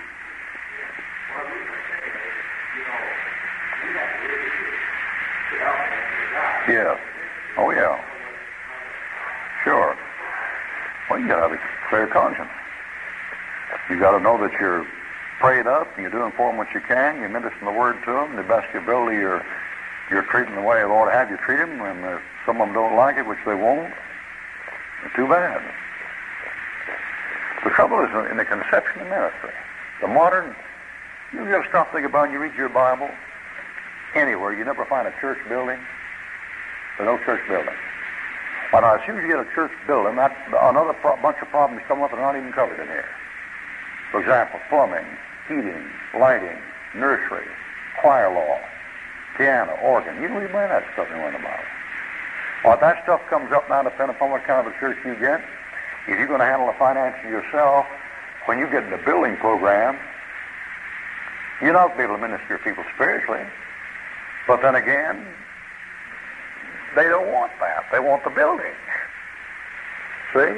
Yeah. Oh, yeah. Sure. Well, you got to have a clear conscience. You got to know that you're prayed up, and you're doing for them what you can. You're ministering the word to them. The best of your ability, you're, you're treating the way the Lord had you treat them. And if some of them don't like it, which they won't, too bad. The trouble is in the conception of ministry. The modern, you ever stop thinking about it, you read your Bible, anywhere, you never find a church building. There's no church building. But as soon as you get a church building, that another pro- bunch of problems come up that are not even covered in here. For example, plumbing, heating, lighting, nursery, choir law, piano, organ. You don't even learn that stuff in the Bible. Well, if that stuff comes up now, depending upon what kind of a church you get, if you're going to handle the finances yourself, when you get in the building program, you're not going to be able to minister to people spiritually. But then again, they don't want that. They want the building. See?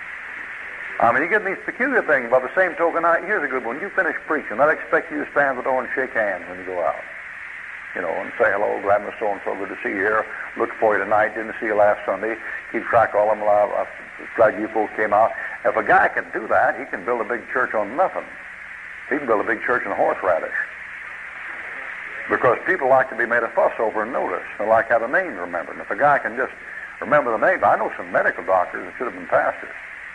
I mean, you get these peculiar things. By the same token, now, here's a good one. You finish preaching, they'll expect you to stand at the door and shake hands when you go out. You know, and say, hello, glad Mister So-and-so, good to see you here. Look for you tonight. Didn't see you last Sunday. Keep track of all of them. I'm glad you folks came out. If a guy can do that, he can build a big church on nothing. He can build a big church on horseradish. Because people like to be made a fuss over and noticed. They like to have a name remembered. And if a guy can just remember the name, I know some medical doctors that should have been pastors.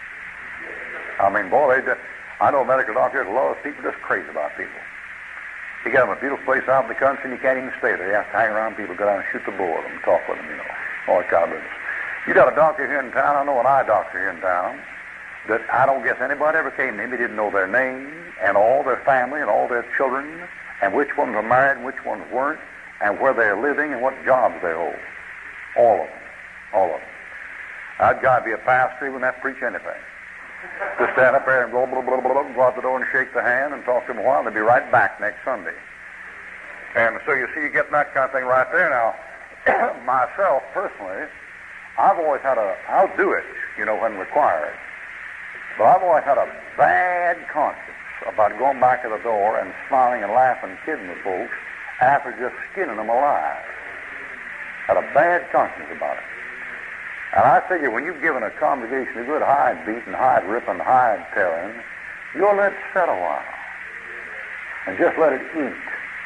I mean, boy, they just, I know medical doctors, a lot of people just crazy about people. You get them a beautiful place out in the country, and you can't even stay there. You have to hang around people, go down and shoot the bull with them, talk with them, you know, all that kind of business. You got a doctor here in town, I know an eye doctor here in town, that I don't guess anybody ever came to him, he didn't know their name, and all their family, and all their children, and which ones were married, and which ones weren't, and where they're living, and what jobs they hold. All of them. All of them. That guy be a pastor, he wouldn't have to preach anything. Just stand up there and blah, blah, blah, blah, blah, go out the door and shake the hand and talk to them a while, and they'll be right back next Sunday. And so you see, you're getting that kind of thing right there. Now, myself, personally, I've always had a, I'll do it, you know, when required. But I've always had a bad conscience about going back to the door and smiling and laughing, kidding the folks after just skinning them alive. Had a bad conscience about it. And I figure when you've given a congregation a good hide beating, hide ripping, hide tearing, you'll let it set a while. And just let it eat.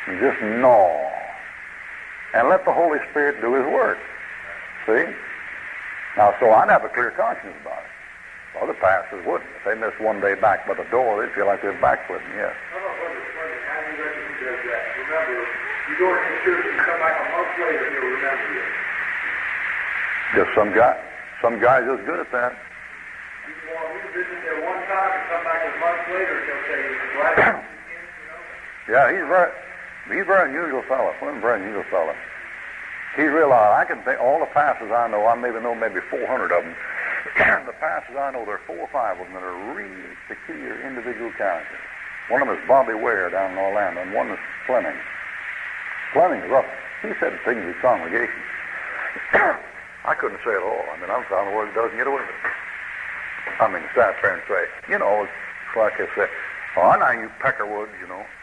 You just gnaw. And let the Holy Spirit do His work. See? Now, so I'd have a clear conscience about it. Other pastors wouldn't. If they missed one day back by the door, they'd feel like they're backsliding, yes. How about Brother Fleming? How do you reckon he does that? Remember, you go to the church and come back a month later, he'll remember you. Just some guy. Some guys just good at that. You can go on, you visit there one time and come back a month later, he'll say, right again, you know? Yeah, he's very, he's a very unusual fellow. Flynn's a very unusual fellow. He realized, I can think, all the pastors I know, I maybe know maybe four hundred of them. The pastors I know, there are four or five of them that are really peculiar individual characters. One of them is Bobby Ware down in Orlando, and one is Fleming. Fleming is rough. He said things in his congregation. I couldn't say it all. I mean, I'm found the word doesn't get away with it. I mean, stand there and say, you know, it's like I said, oh, now you Peckerwoods, you know.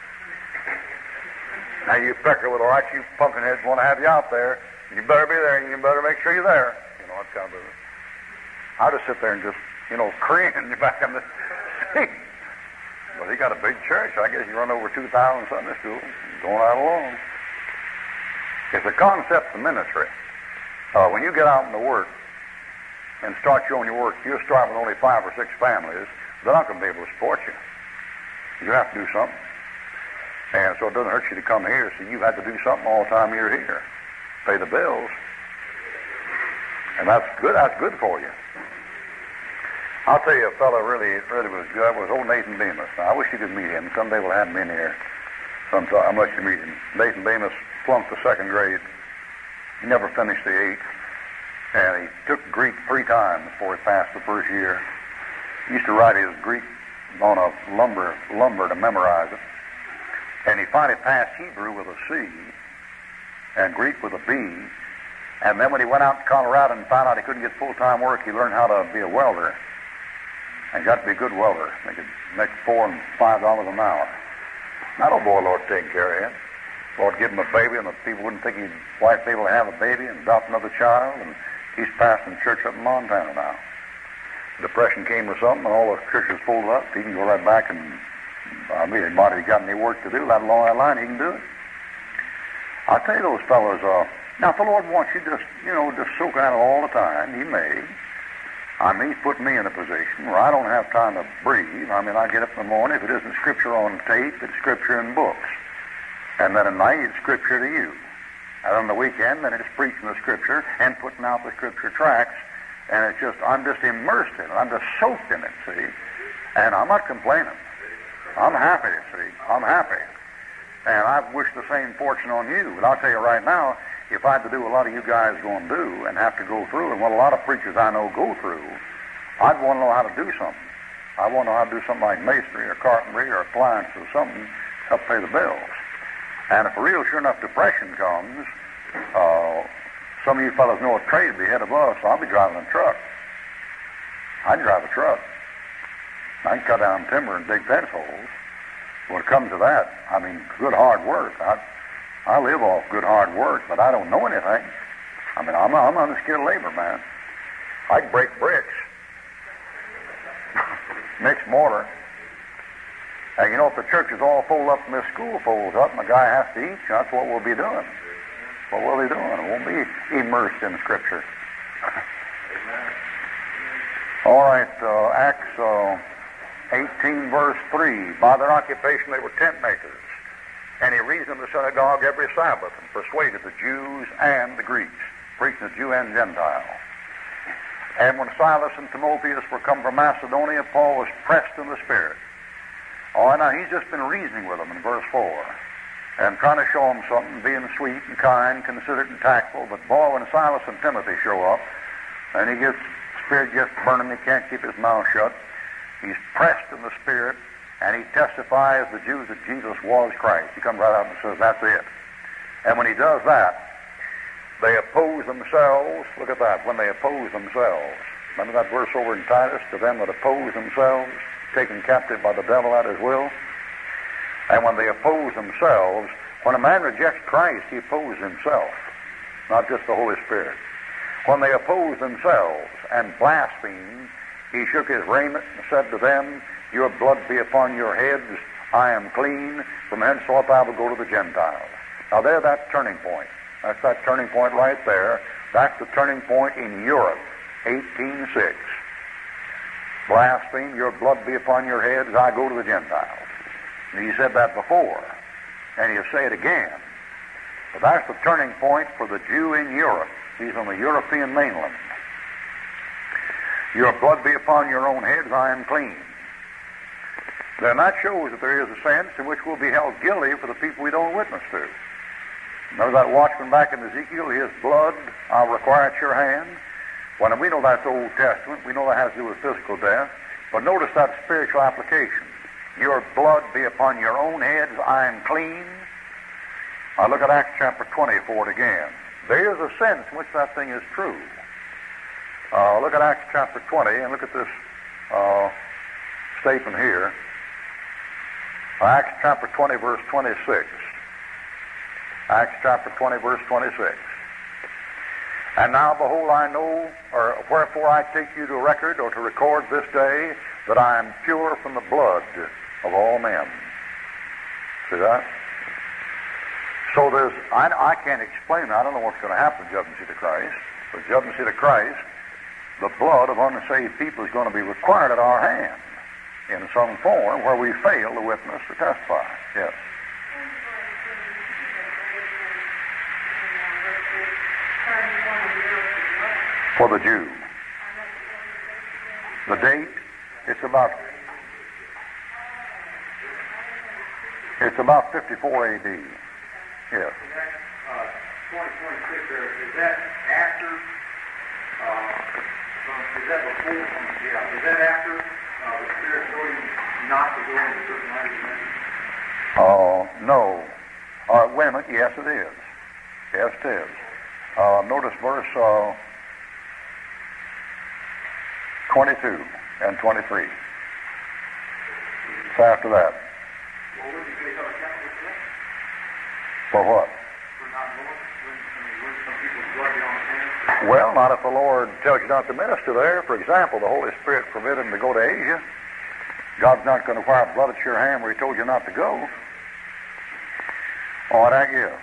Now you Peckerwood, all right, you pumpkinheads want to have you out there. You better be there, and you better make sure you're there. You know, that's kind of business. I'll just sit there and just, you know, cringe back on the seat. But he got a big church. I guess you run over two thousand Sunday schools, going out alone. It's a concept of ministry. Uh, when you get out in the work and start your own work, you're starting with only five or six families. They're not going to be able to support you. You have to do something. And so it doesn't hurt you to come here, so you've had to do something all the time you're here. Pay the bills. And that's good. That's good for you. I'll tell you a fellow really, really was good. Was old Nathan Bemis. Now, I wish you could meet him. Someday we'll have him in here. Sometime I'll let you meet him. Nathan Bemis flunked the second grade. He never finished the eighth. And he took Greek three times before he passed the first year. He used to write his Greek on a lumber, lumber to memorize it. And he finally passed Hebrew with a C and Greek with a B. And then when he went out to Colorado and found out he couldn't get full-time work, he learned how to be a welder. And got to be a good welder. They could make four and five dollars an hour. Now, don't boy, Lord, taking care of him. Lord, give him a baby, and the people wouldn't think he'd wife be able to have a baby and adopt another child. And he's pastoring church up in Montana now. Depression came or something, and all the churches pulled up. He can go right back and, I mean, anybody who's got any work to do, that along that line, he can do it. I'll tell you, those fellows, uh, now, if the Lord wants you just, you know, just soak at it all the time, He may. I mean, He's put me in a position where I don't have time to breathe. I mean, I get up in the morning, if it isn't Scripture on tape, it's Scripture in books. And then at night, it's Scripture to you. And on the weekend, then it's preaching the Scripture and putting out the Scripture tracts. And it's just, I'm just immersed in it. I'm just soaked in it, see. And I'm not complaining. I'm happy, see. I'm happy. And I wish the same fortune on you. But I'll tell you right now, if I had to do what a lot of you guys going to do and have to go through, and what a lot of preachers I know go through, I'd want to know how to do something. I want to know how to do something like masonry or carpentry or appliance or something to help pay the bills. And if a real sure enough depression comes, uh, some of you fellows know a trade would be ahead of us, so I'll be driving a truck. I'd drive a truck. I can cut down timber and dig fence holes. When it comes to that, I mean, good hard work. I, I live off good hard work, but I don't know anything. I mean, I'm, I'm an unskilled labor man. I can break bricks, mix mortar. And you know, if the churches all fold up and this school folds up and the guy has to eat, that's what we'll be doing. What will he be doing? It won't be immersed in Scripture. All right, uh, Acts uh, eighteen, verse three. By their occupation they were tent makers. And he reasoned in the synagogue every Sabbath and persuaded the Jews and the Greeks, preaching to Jew and Gentile. And when Silas and Timotheus were come from Macedonia, Paul was pressed in the Spirit. Oh, and now he's just been reasoning with them in verse four and trying to show them something, being sweet and kind, considerate and tactful. But boy, when Silas and Timothy show up, and he gets, Spirit gets burning, he can't keep his mouth shut. He's pressed in the Spirit, and he testifies to the Jews that Jesus was Christ. He comes right out and says, that's it. And when he does that, they oppose themselves. Look at that, when they oppose themselves. Remember that verse over in Titus, to them that oppose themselves, taken captive by the devil at his will. And when they oppose themselves, when a man rejects Christ, he opposes himself, not just the Holy Spirit. When they oppose themselves and blasphemed, he shook his raiment and said to them, your blood be upon your heads, I am clean. From henceforth I will go to the Gentiles. Now there, that turning point. That's that turning point right there. That's the turning point in Europe, eighteen six. Blaspheme, your blood be upon your heads, I go to the Gentiles. And he said that before, and he'll say it again. But that's the turning point for the Jew in Europe. He's on the European mainland. Your blood be upon your own heads, I am clean. Then that shows that there is a sense in which we'll be held guilty for the people we don't witness to. Remember that watchman back in Ezekiel, his blood I'll require at your hand? Well, we know that's Old Testament. We know that has to do with physical death. But notice that spiritual application. Your blood be upon your own heads, I am clean. Now look at Acts chapter twenty for it again. There is a sense in which that thing is true. Uh, look at Acts chapter twenty and look at this uh, statement here. Acts chapter twenty, verse twenty-six. Acts chapter twenty, verse twenty-six. And now, behold, I know, or wherefore I take you to record, or to record this day, that I am pure from the blood of all men. See that? So there's, I, I can't explain that. I don't know what's going to happen to judgment seat of Christ. But judgment seat of Christ, the blood of unsaved people is going to be required at our hand in some form where we fail to witness or testify. Yes. For the Jew. The date, it's about it's about fifty-four A D. Yes. Is that uh, twenty twenty-six there, is that after, uh, um, is that before, um, yeah, is that after uh, the Spirit told you not to go into certain languages? Oh, no. Uh, wait a minute. Yes, it is. Yes, it is. Uh, notice verse uh, twenty-two and twenty-three. It's after that. Well, would you say something account for that? For what? For not knowing when, I mean, when some people's blood be on the hands? Well, not if the Lord tells you not to minister there. For example, the Holy Spirit forbid him to go to Asia. God's not going to require blood at your hand where he told you not to go. All right, I guess.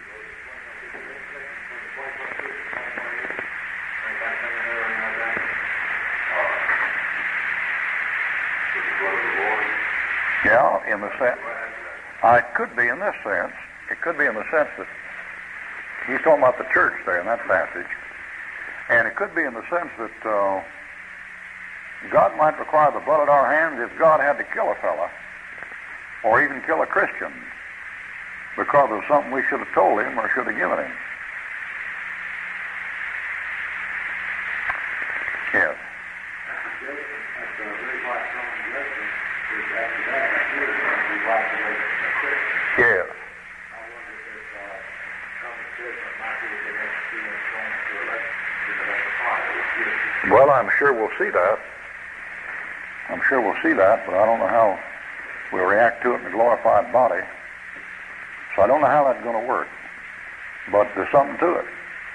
Yeah, in the sense, I could be in this sense. It could be in the sense that he's talking about the church there in that passage, and it could be in the sense that uh, God might require the blood at our hands if God had to kill a fella, or even kill a Christian, because of something we should have told him or should have given him. Yes. That's a very wise song lesson. After that, that year is going to be wiped away from the Christian. Yes. I wonder if uh, some judgment might be the next student going to elect to the next fire. Well, I'm sure we'll see that. I'm sure we'll see that, but I don't know how we'll react to it in a glorified body. So I don't know how that's going to work. But there's something to it.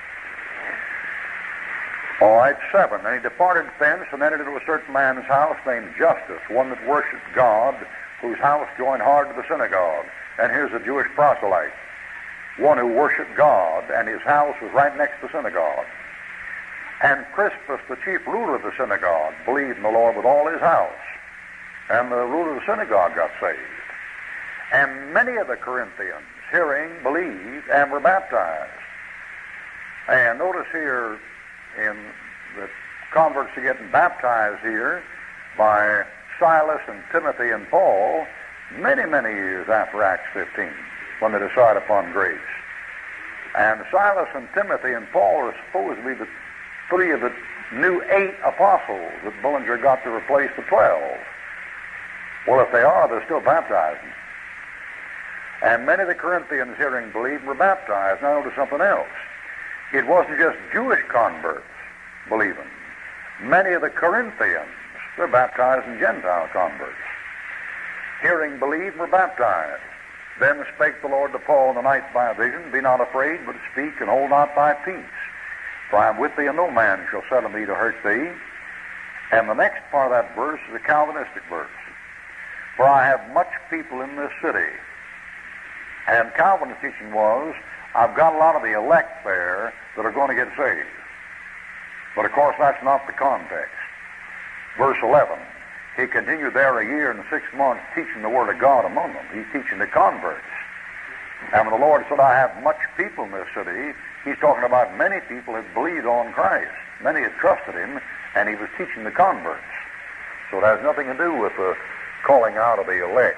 All right, seven. And he departed thence and entered into a certain man's house named Justus, one that worshipped God, whose house joined hard to the synagogue. And here's a Jewish proselyte, one who worshipped God, and his house was right next to the synagogue. And Crispus, the chief ruler of the synagogue, believed in the Lord with all his house. And the ruler of the synagogue got saved. And many of the Corinthians, hearing, believed and were baptized. And notice here, in the converts are getting baptized here by Silas and Timothy and Paul many, many years after Acts fifteen, when they decide upon grace. And Silas and Timothy and Paul are supposed to be the three of the new eight apostles that Bullinger got to replace the twelve. Well, if they are, they're still baptizing. And many of the Corinthians hearing believed and were baptized. Now notice something else. It wasn't just Jewish converts believing. Many of the Corinthians, they're baptized in Gentile converts. Hearing believed and were baptized. Then spake the Lord to Paul in the night by a vision, Be not afraid, but speak, and hold not thy peace. For I am with thee, and no man shall sudden thee to hurt thee. And the next part of that verse is a Calvinistic verse. for I have much people in this city. And Calvin's teaching was, I've got a lot of the elect there that are going to get saved. But of course, that's not the context. Verse eleven, he continued there a year and six months teaching the Word of God among them. He's teaching the converts. And when the Lord said, I have much people in this city, he's talking about many people that believed on Christ. Many had trusted him, and he was teaching the converts. So it has nothing to do with the calling out of the elect.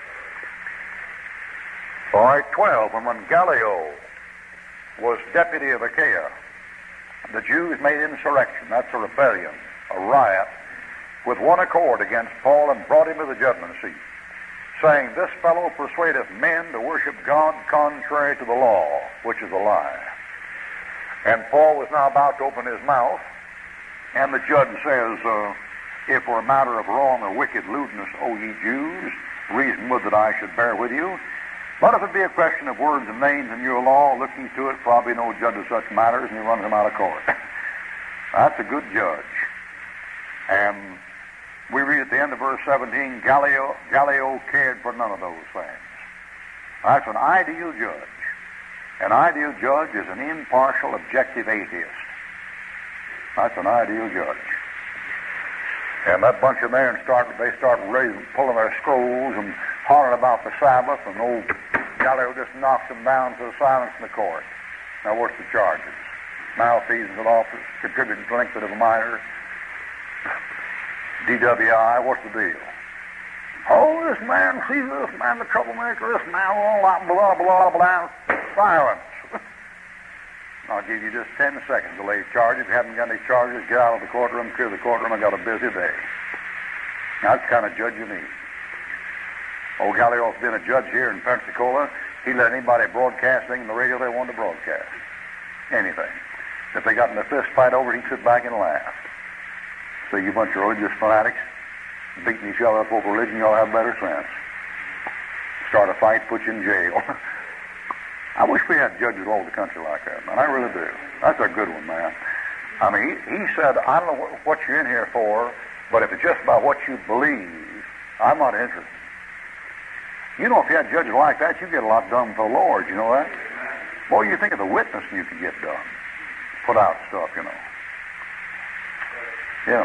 All right, twelve, and when Gallio was deputy of Achaia, the Jews made insurrection, that's a rebellion, a riot, with one accord against Paul, and brought him to the judgment seat, saying, this fellow persuadeth men to worship God contrary to the law, which is a lie. And Paul was now about to open his mouth, and the judge says, uh, if for a matter of wrong or wicked lewdness, O ye Jews, reason would that I should bear with you. But if it be a question of words and names in your law, look ye to it, probably no judge of such matters, and he runs them out of court. That's a good judge. And we read at the end of verse seventeen, Gallio, Gallio cared for none of those things. That's an ideal judge. An ideal judge is an impartial, objective atheist. That's an ideal judge. And that bunch of there, and start, they start raising, pulling their scrolls and hollering about the Sabbath, and old Gallio just knocks them down to the silence in the court. Now, what's the charges? Malfeasance of office, contributing to length of a minor, D W I, what's the deal? Oh, this man, see this man, the troublemaker, this man, all that, blah, blah, blah, silence. I'll give you just ten seconds to lay charges. If you haven't got any charges, get out of the courtroom, clear the courtroom. I've got a busy day. That's the kind of judge you need. Old Gallio's been a judge here in Pensacola. He let anybody broadcast anything on the radio they wanted to broadcast. Anything. If they got in a fist fight over it, he'd sit back and laugh. So you bunch of religious fanatics beating each other up over religion, y'all have better sense. Start a fight, put you in jail. I wish we had judges all over the country like that, man. I really do. That's a good one, man. I mean, he, he said, I don't know what you're in here for, but if it's just about what you believe, I'm not interested. You know, if you had judges like that, you'd get a lot done for the Lord, you know that? Boy, you think of the witnessing you could get done. Put out stuff, you know. Yeah.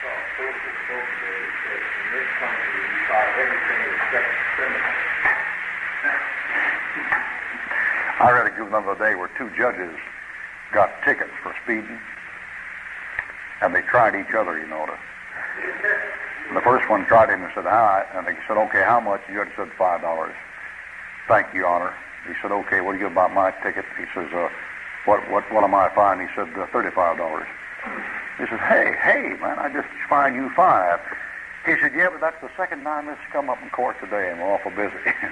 I read a good another day where two judges got tickets for speeding, and they tried each other, you know. To, and the first one tried him and said, "Hi," and they said, "Okay, how much?" The judge said, five dollars. "Thank you, Your Honor." He said, "Okay, what do you give about my ticket?" He says, uh, what, what, what am I fined? He said, uh, thirty-five dollars. He said, hey, hey, man, I just fined you five. He said, yeah, but that's the second time this has come up in court today, and we're awful busy.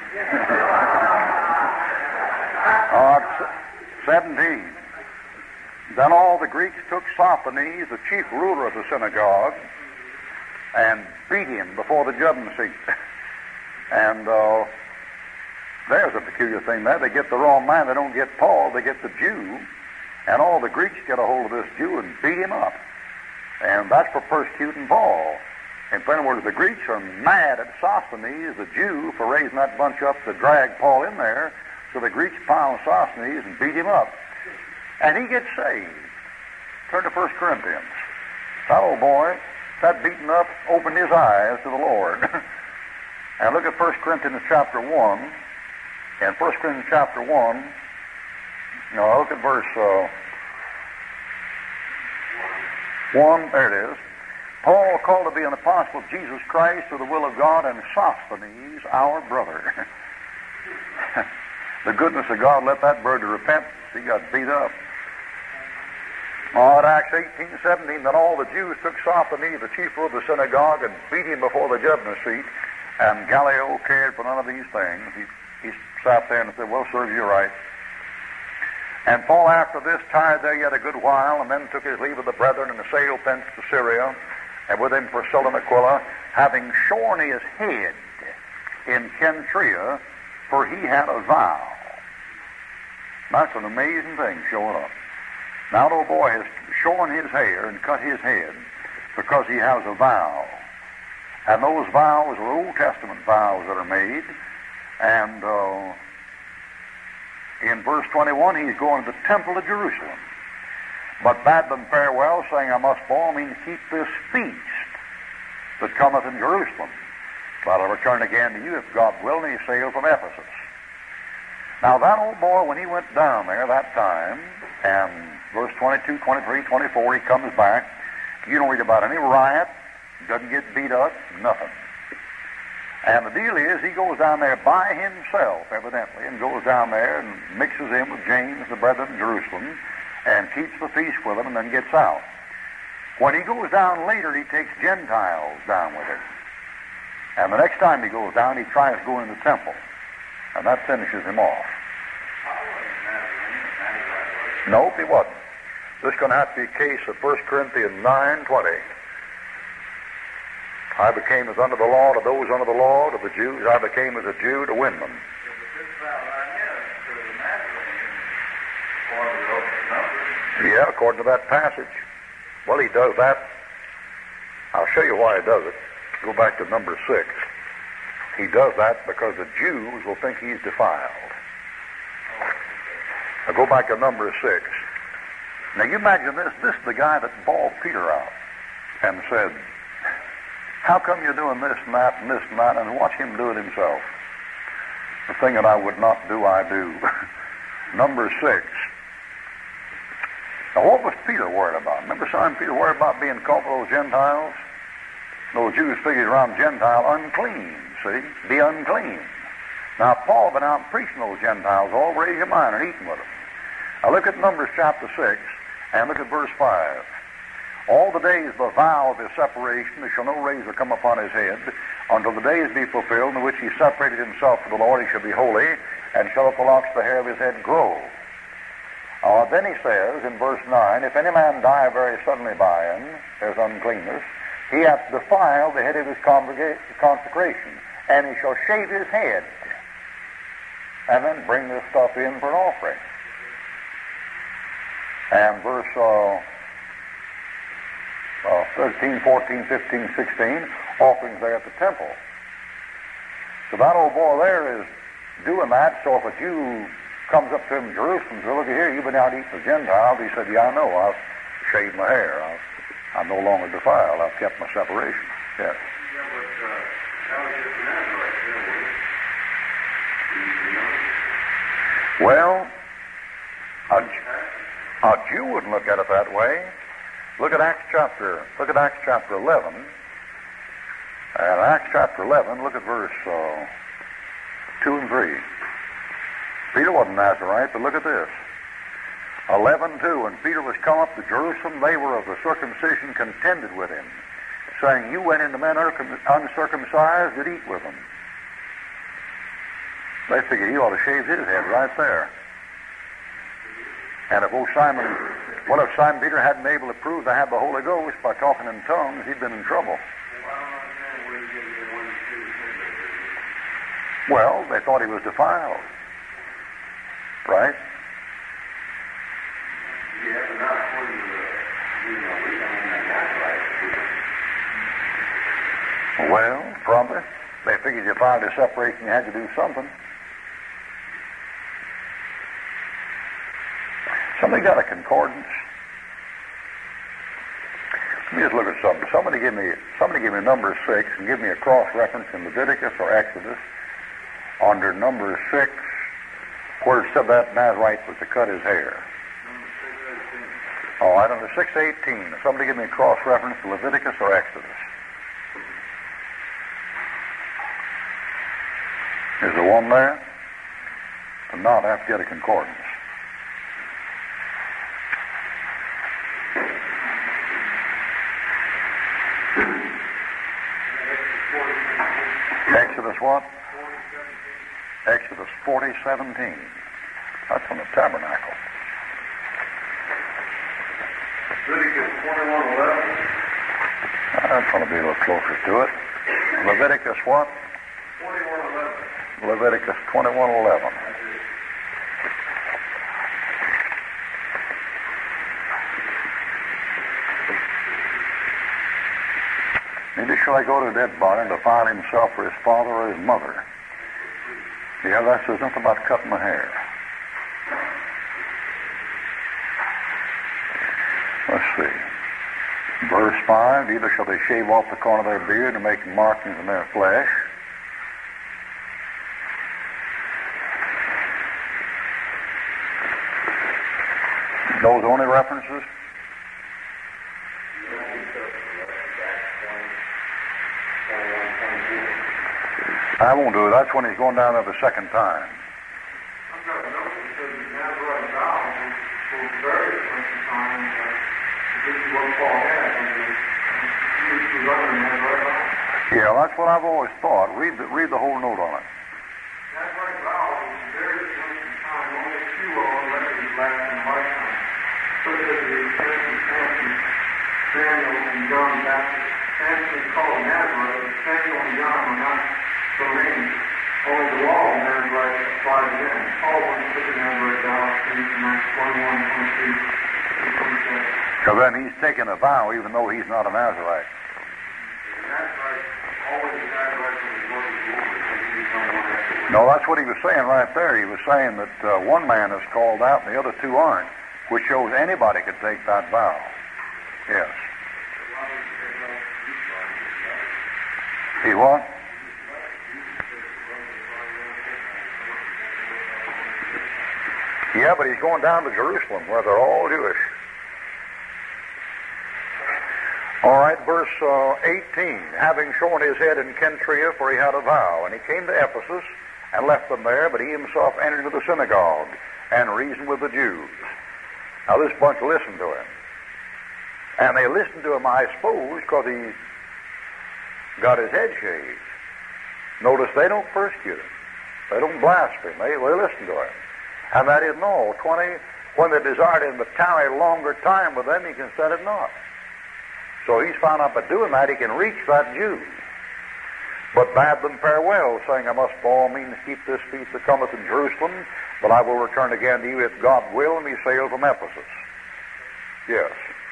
uh, seventeen. Then all the Greeks took Sosthenes, the chief ruler of the synagogue, and beat him before the judgment seat. And uh, there's a peculiar thing there. They get the wrong man. They don't get Paul. They get the Jew. And all the Greeks get a hold of this Jew and beat him up. And that's for persecuting Paul. In plain words, the Greeks are mad at Sosthenes, the Jew, for raising that bunch up to drag Paul in there. So the Greeks pound Sosthenes and beat him up. And he gets saved. Turn to First Corinthians. That old boy, that beaten up, opened his eyes to the Lord. And look at First Corinthians chapter one. And First Corinthians chapter one, you know, look at verse uh, one. There it is. Paul, called to be an apostle of Jesus Christ through the will of God, and Sosthenes, our brother. The goodness of God let that bird to repent. He got beat up. All right, Acts eighteen, seventeen, then all the Jews took Sosthenes, the chief ruler of the synagogue, and beat him before the judgment seat. And Gallio cared for none of these things. He, he sat there and said, well, serves you right. And Paul, after this, tarried there yet a good while, and then took his leave of the brethren, and sailed thence to Syria, and with him Priscilla and Aquila, having shorn his head in Kentria, for he had a vow. That's an amazing thing showing up. Now the old boy has shorn his hair and cut his head because he has a vow. And those vows are Old Testament vows that are made. And uh, in verse twenty-one, he's going to the temple of Jerusalem. But bade them farewell, saying, I must by all means keep this feast that cometh in Jerusalem. But I'll return again to you if God will. And he sailed from Ephesus. Now that old boy, when he went down there that time, and verse twenty-two, twenty-three, twenty-four, he comes back. You don't read about any riot. Doesn't get beat up. Nothing. And the deal is, he goes down there by himself, evidently, and goes down there and mixes in with James, the brethren of Jerusalem, and keeps the feast with them, and then gets out. When he goes down later, he takes Gentiles down with him. And the next time he goes down, he tries to go in the temple. And that finishes him off. Nope, he wasn't. This is going to have to be a case of First Corinthians nine twenty. I became as under the law to those under the law, to the Jews. I became as a Jew to win them. Yeah, according to that passage. Well, he does that. I'll show you why he does it. Go back to number six. He does that because the Jews will think he's defiled. Now go back to number six. Now you imagine this. This is the guy that bawled Peter out and said, how come you're doing this and that and this and that? And watch him do it himself. The thing that I would not do, I do. Number six. Now what was Peter worried about? Remember Simon Peter worried about being called by those Gentiles? Those Jews figured around Gentile unclean, see? Be unclean. Now Paul been out preaching those Gentiles all raise your mind and eating with them. Now look at Numbers chapter six and look at verse five. All the days of the vow of his separation, there shall no razor come upon his head, until the days be fulfilled in which he separated himself for the Lord, he shall be holy, and shall let the locks of the hair of his head grow. Uh, then he says in verse nine, if any man die very suddenly by him, there's uncleanness, he hath defiled the head of his consecration, and he shall shave his head, and then bring this stuff in for an offering. And verse uh, uh, thirteen, fourteen, fifteen, sixteen, offerings there at the temple. So that old boy there is doing that, so if a Jew comes up to him in Jerusalem and says, look here, you've been out eating with Gentiles, he said, yeah, I know, I've shaved my hair. I've, I'm no longer defiled. I've kept my separation. Yes. Yeah, but uh, that was just an Nazarite, you know? Well, a, a Jew wouldn't look at it that way. Look at Acts chapter, look at Acts chapter eleven. And Acts chapter eleven, look at verse uh, two and three. Peter wasn't Nazarite, but look at this. eleven two, and Peter was come up to Jerusalem, they were of the circumcision contended with him, saying, you went into men uncircumcised, did eat with them. They figured he ought to shave his head right there. And if old Simon, what if Simon Peter hadn't been able to prove they had the Holy Ghost by talking in tongues, he'd been in trouble. Well, they thought he was defiled. Right? Yeah, but not according to the, you know, we don't have that right. Well, probably. They figured you filed a separation, you had to do something. Somebody got a concordance? Let me just look at something. Somebody give me, somebody give me number six and give me a cross-reference in Leviticus or Exodus under number six, where it said that Nazarite was to cut his hair. All right, under six eighteen. Somebody give me a cross-reference to Leviticus or Exodus. Is there one there? If not, I have to get a concordance. Exodus what? Exodus forty seventeen. That's from the tabernacle. Leviticus twenty-one eleven. That's going to be a little closer to it. Leviticus what? twenty-one eleven. Leviticus twenty-one eleven. Neither shall he go to a dead body and defile himself or his father or his mother. Yeah, that says nothing about cutting the hair. Let's see. Verse five, neither shall they shave off the corner of their beard and make markings in their flesh. Those only references? I won't do it. That's when he's going down there the second time. I've got a note that says the Nazarite vow will vary at the time. This is what Paul had. He was under the Nazarite vow. Yeah, that's what I've always thought. Read the, read the whole note on it. Nazarite vow will vary at the time. Only a few of them records last in a lifetime. Such as the experience of Samson, Samuel, and John the Baptist. Samson is called Nazarite, but Samuel and John were not so named. Only the law of Nazarite applied to them. Paul went to the Nazarite vow in Acts twenty-one, twenty-three, and twenty-seven. So then he's taking a vow even though he's not a Nazarite. The Nazarite, always the Nazarite from his Lord is Lord, and he's someone else. No, that's what he was saying right there. He was saying that uh, one man is called out and the other two aren't, which shows anybody could take that vow. Yes. He what? Yeah, but he's going down to Jerusalem where they're all Jewish. All right, verse uh, eighteen. Having shorn his head in Kentria, for he had a vow, and he came to Ephesus and left them there, but he himself entered into the synagogue and reasoned with the Jews. Now this bunch listened to him. And they listened to him, I suppose, because he got his head shaved. Notice they don't persecute him. They don't blaspheme. They, they listen to him. And that isn't all. Twenty, when they desired him to tarry a longer time with them, he consented not. So he's found out by doing that he can reach that Jew. But bade them farewell, saying, I must by all means keep this feast that cometh in Jerusalem, but I will return again to you if God will, and he sailed from Ephesus. Yes.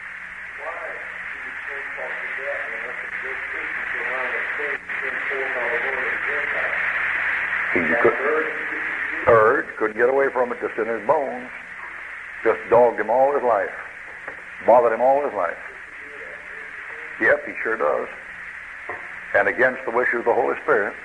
He could, urge, couldn't get away from it, just in his bones. Just dogged him all his life. Bothered him all his life. Yep, he sure does. And against the wishes of the Holy Spirit.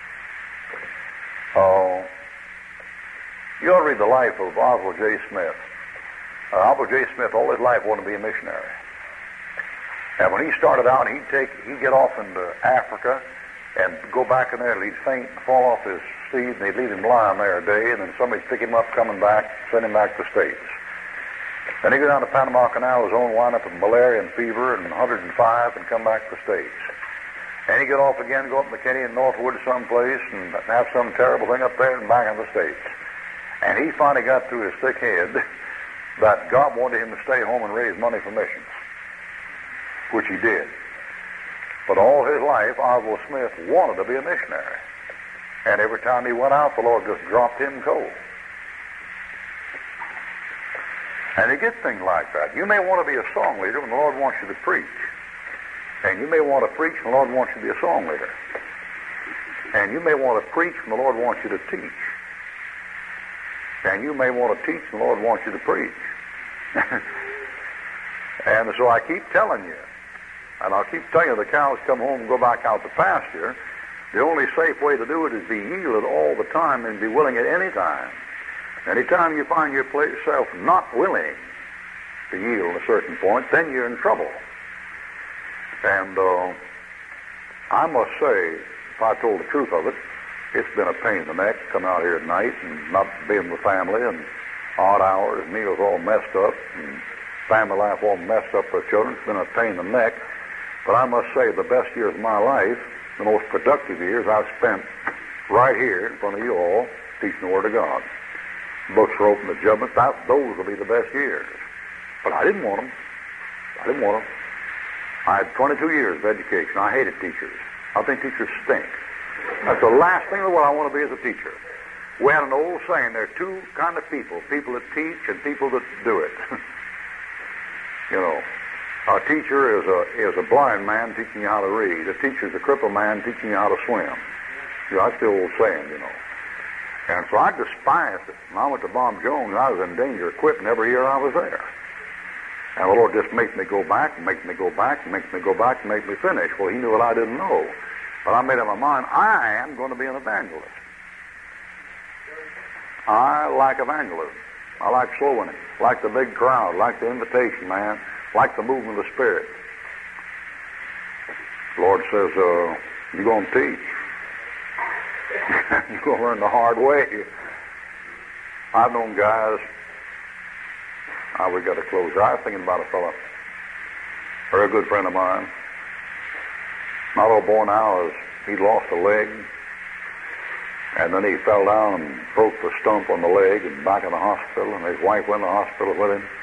Oh, you ought to read the life of Oswald J. Smith. Uh, Oswald J. Smith all his life wanted to be a missionary. And when he started out, he'd take, he'd get off into Africa and go back in there and he'd faint and fall off his seat, and they'd leave him lying there a day, and then somebody'd pick him up coming back, send him back to the States. Then he'd go down to Panama Canal, his own wind up with malaria and fever and one hundred five, and come back to the States. And he'd get off again, go up in the Kenny and Northwood someplace and have some terrible thing up there and back in the States. And he finally got through his thick head that God wanted him to stay home and raise money for missions, which he did. But all his life, Oswald Smith wanted to be a missionary. And every time he went out, the Lord just dropped him cold. And you get things like that. You may want to be a song leader when the Lord wants you to preach. And you may want to preach when the Lord wants you to be a song leader. And you may want to preach when the Lord wants you to teach. And you may want to teach when the Lord wants you to preach. And so I keep telling you, and I'll keep telling you, the cows come home and go back out to pasture. The only safe way to do it is be yielded all the time and be willing at any time. Anytime you find yourself not willing to yield at a certain point, then you're in trouble. And uh, I must say, if I told the truth of it, it's been a pain in the neck to come out here at night and not being with family and odd hours, meals all messed up, and family life all messed up for children. It's been a pain in the neck. But I must say the best years of my life, the most productive years, I've spent right here in front of you all teaching the Word of God. Books were open to judgment. That, those will be the best years. But I didn't want them. I didn't want them. I had twenty-two years of education. I hated teachers. I think teachers stink. That's the last thing in the world I want to be as a teacher. We had an old saying, there are two kind of people, people that teach and people that do it. You know. A teacher is a is a blind man teaching you how to read. A teacher is a crippled man teaching you how to swim. You know, that's the old saying, you know. And so I despised it. When I went to Bob Jones, I was in danger of quitting every year I was there. And the Lord just makes me go back and makes me go back and makes me go back and make me finish. Well, he knew what I didn't know. But I made up my mind, I am going to be an evangelist. I like evangelism. I like soul winning. Like the big crowd. Like the invitation, man. Like the movement of the Spirit. The Lord says, uh, you're going to teach. You're going to learn the hard way. I've known guys. Ah, we got to close. I was thinking about a fellow, a very good friend of mine. My little boy now is, he lost a leg, and then he fell down and broke the stump on the leg and back in the hospital, and his wife went to the hospital with him.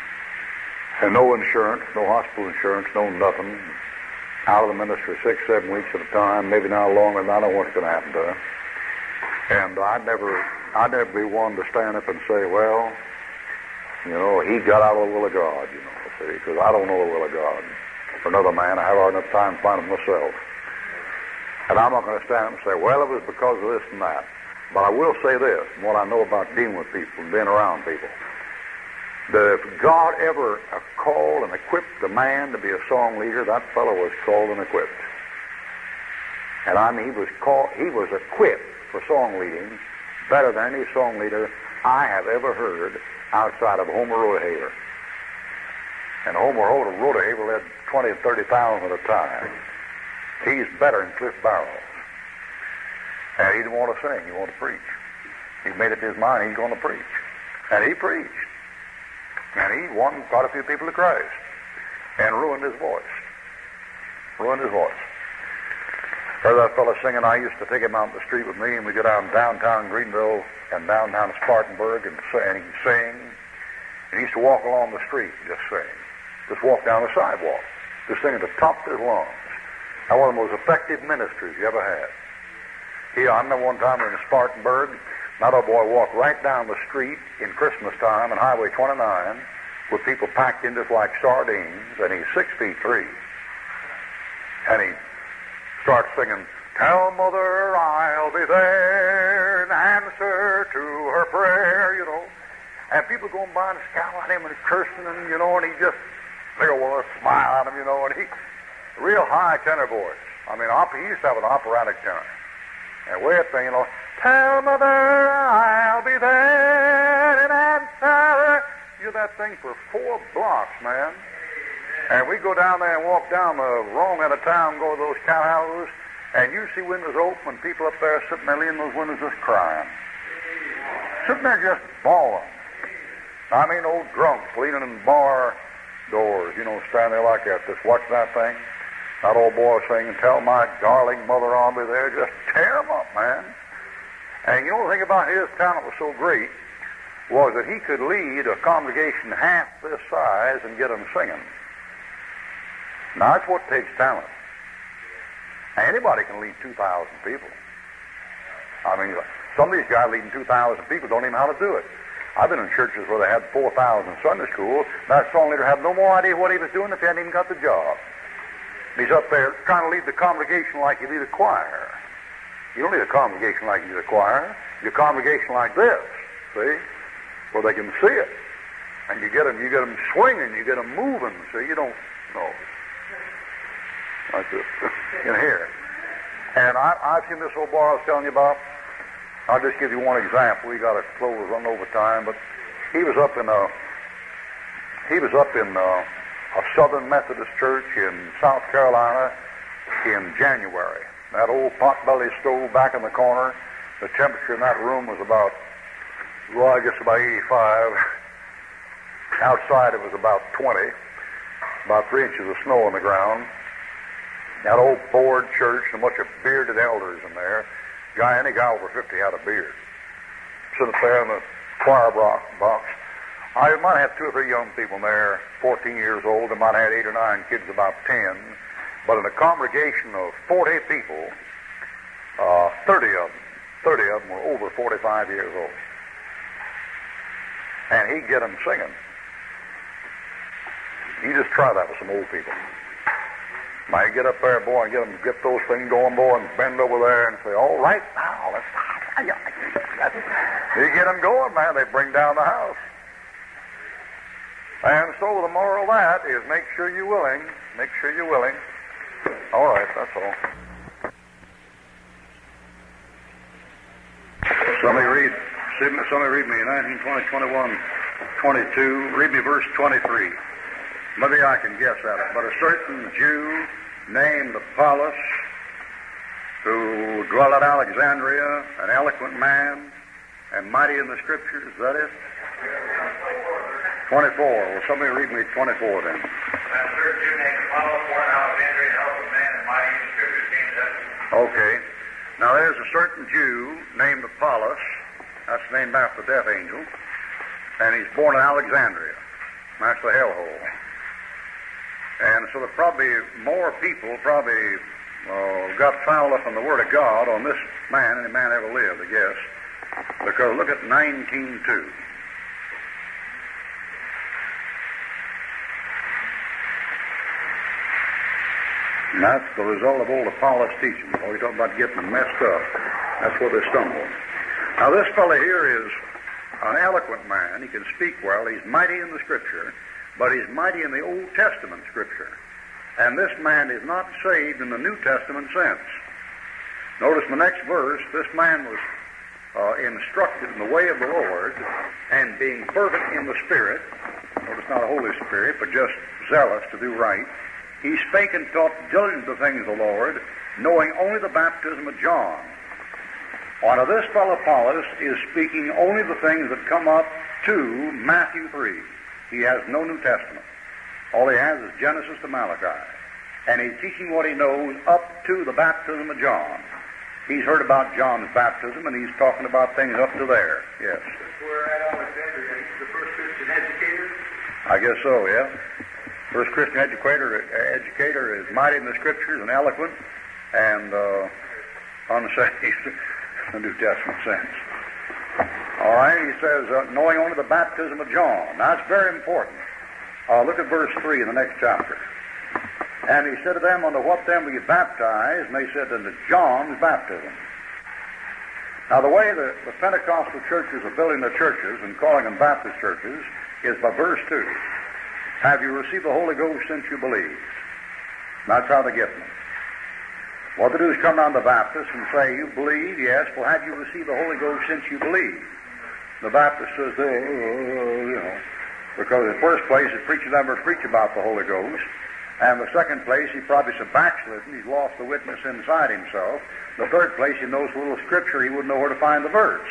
And no insurance, no hospital insurance, no nothing. Out of the ministry six, seven weeks at a time, maybe now longer, than I don't know what's going to happen to her. And I'd never, I'd never be one to stand up and say, well, you know, he got out of the will of God, you know, see, because I don't know the will of God. For another man, I have hard enough time to find it myself. And I'm not going to stand up and say, well, it was because of this and that. But I will say this, from what I know about dealing with people and being around people, that if God ever called and equipped a man to be a song leader, that fellow was called and equipped. And I mean, he was called, he was equipped for song leading better than any song leader I have ever heard outside of Homer Rodehaver. And Homer Rodehaver led twenty and thirty thousand at a time. He's better than Cliff Barrows. And he didn't want to sing, he wanted to preach. He made up his mind he's going to preach. And he preached. And he won quite a few people to Christ. And ruined his voice. Ruined his voice. Heard that fellow singing. I used to take him out in the street with me, and we'd go down downtown Greenville and downtown Spartanburg and sing. And he'd sing. And he used to walk along the street and just sing. Just walk down the sidewalk. Just sing at the top of his lungs. That was one of the most effective ministries you ever had. He, I remember one time we were in Spartanburg. That old boy walked right down the street in Christmas time on Highway twenty-nine with people packed in just like sardines, and he's six feet three. And he starts singing, tell mother I'll be there in answer to her prayer, you know. And people going by and scowling at him and cursing him, you know, and he just, they go, well, smile at him, you know, and he, real high tenor voice. I mean, op- he used to have an operatic tenor. And way up there, you know, tell mother I'll be there in answer. You do that thing for four blocks, man. And we go down there and walk down the wrong end of town, go to those townhouses, and you see windows open and people up there sitting there in those windows just crying. Sitting there just bawling. I mean, old drunks leaning in bar doors, you know, standing there like that, just watching that thing. That old boy singing, tell my darling mother I'll be there. Just tear him up, man. And you know the thing about his talent was so great was that he could lead a congregation half this size and get them singing. Now, that's what takes talent. Anybody can lead two thousand people. I mean, some of these guys leading two thousand people don't even know how to do it. I've been in churches where they had four thousand Sunday school. That song leader had no more idea what he was doing if he hadn't even got the job. He's up there trying to lead the congregation like you lead a choir. You don't need a congregation like you lead a choir. You a congregation like this, see, where they can see it. And you get them, you get them swinging, you get them moving, see, you don't, no. Like this, in here. And I, I've seen this old boy I was telling you about. I'll just give you one example. We got to close, run over time, but he was up in a, he was up in a, a Southern Methodist church in South Carolina in January. That old potbelly stove back in the corner, the temperature in that room was about, well, I guess about eighty-five. Outside it was about twenty, about three inches of snow on the ground. That old board church, a bunch of bearded elders in there. Guy, any guy over fifty had a beard. Sitting up there in the choir box. I might have two or three young people in there, fourteen years old. They might have had eight or nine kids, about ten. But in a congregation of forty people, uh, thirty of them, thirty of them were over forty-five years old. And he'd get them singing. You just try that with some old people. Might get up there, boy, and get them, get those things going, boy, and bend over there and say, all right, now, let's... You get them going, man, they bring down the house. And so the moral of that is make sure you're willing. Make sure you're willing. All right, that's all. Somebody read, somebody read me nineteen, twenty, twenty-one, twenty-two. Read me verse twenty-three. Maybe I can guess at it. But a certain Jew named Apollos, who dwelt at Alexandria, an eloquent man and mighty in the Scriptures. Is that it? twenty-four. Well, somebody read me twenty-four then. That certain Jew named Apollos, born in Alexandria, an eloquent man and mighty in the Scriptures, came to Ephesus. Okay. Now there's a certain Jew named Apollos. That's named after the death angel. And he's born in Alexandria. That's the hellhole. And so there probably more people probably uh, got fouled up on the Word of God on this man, any man ever lived, I guess. Because look at nineteen two. And that's the result of old Apollos' teaching. Oh, you talk about getting them messed up. That's where they stumble. Now this fellow here is an eloquent man. He can speak well. He's mighty in the Scripture. But he's mighty in the Old Testament Scripture. And this man is not saved in the New Testament sense. Notice the next verse, this man was uh, instructed in the way of the Lord, and being fervent in the Spirit, notice not a Holy Spirit, but just zealous to do right, he spake and taught diligent the things of the Lord, knowing only the baptism of John. Now this fellow Apollos is speaking only the things that come up to Matthew three. He has no New Testament. All he has is Genesis to Malachi. And he's teaching what he knows up to the baptism of John. He's heard about John's baptism, and he's talking about things up to there. Yes. We're at Alexandria. He's the first Christian educator? I guess so, yeah. First Christian educator, educator is mighty in the Scriptures and eloquent and uh, unsaved in the New Testament sense. All right, he says, uh, knowing only the baptism of John. Now, that's very important. Uh, look at verse three in the next chapter. And he said to them, unto what then were you baptized? And they said, unto John's baptism. Now, the way the, the Pentecostal churches are building their churches and calling them Baptist churches is by verse two. Have you received the Holy Ghost since you believed? That's how they get them. What they do is come down to the Baptist and say, you believe? Yes. Well, have you received the Holy Ghost since you believe? The Baptist says, oh, you know, because in the first place, the preacher never preach about the Holy Ghost. And the second place, he probably is a backslidden. He's lost the witness inside himself. The third place, he knows a little Scripture. He wouldn't know where to find the verse.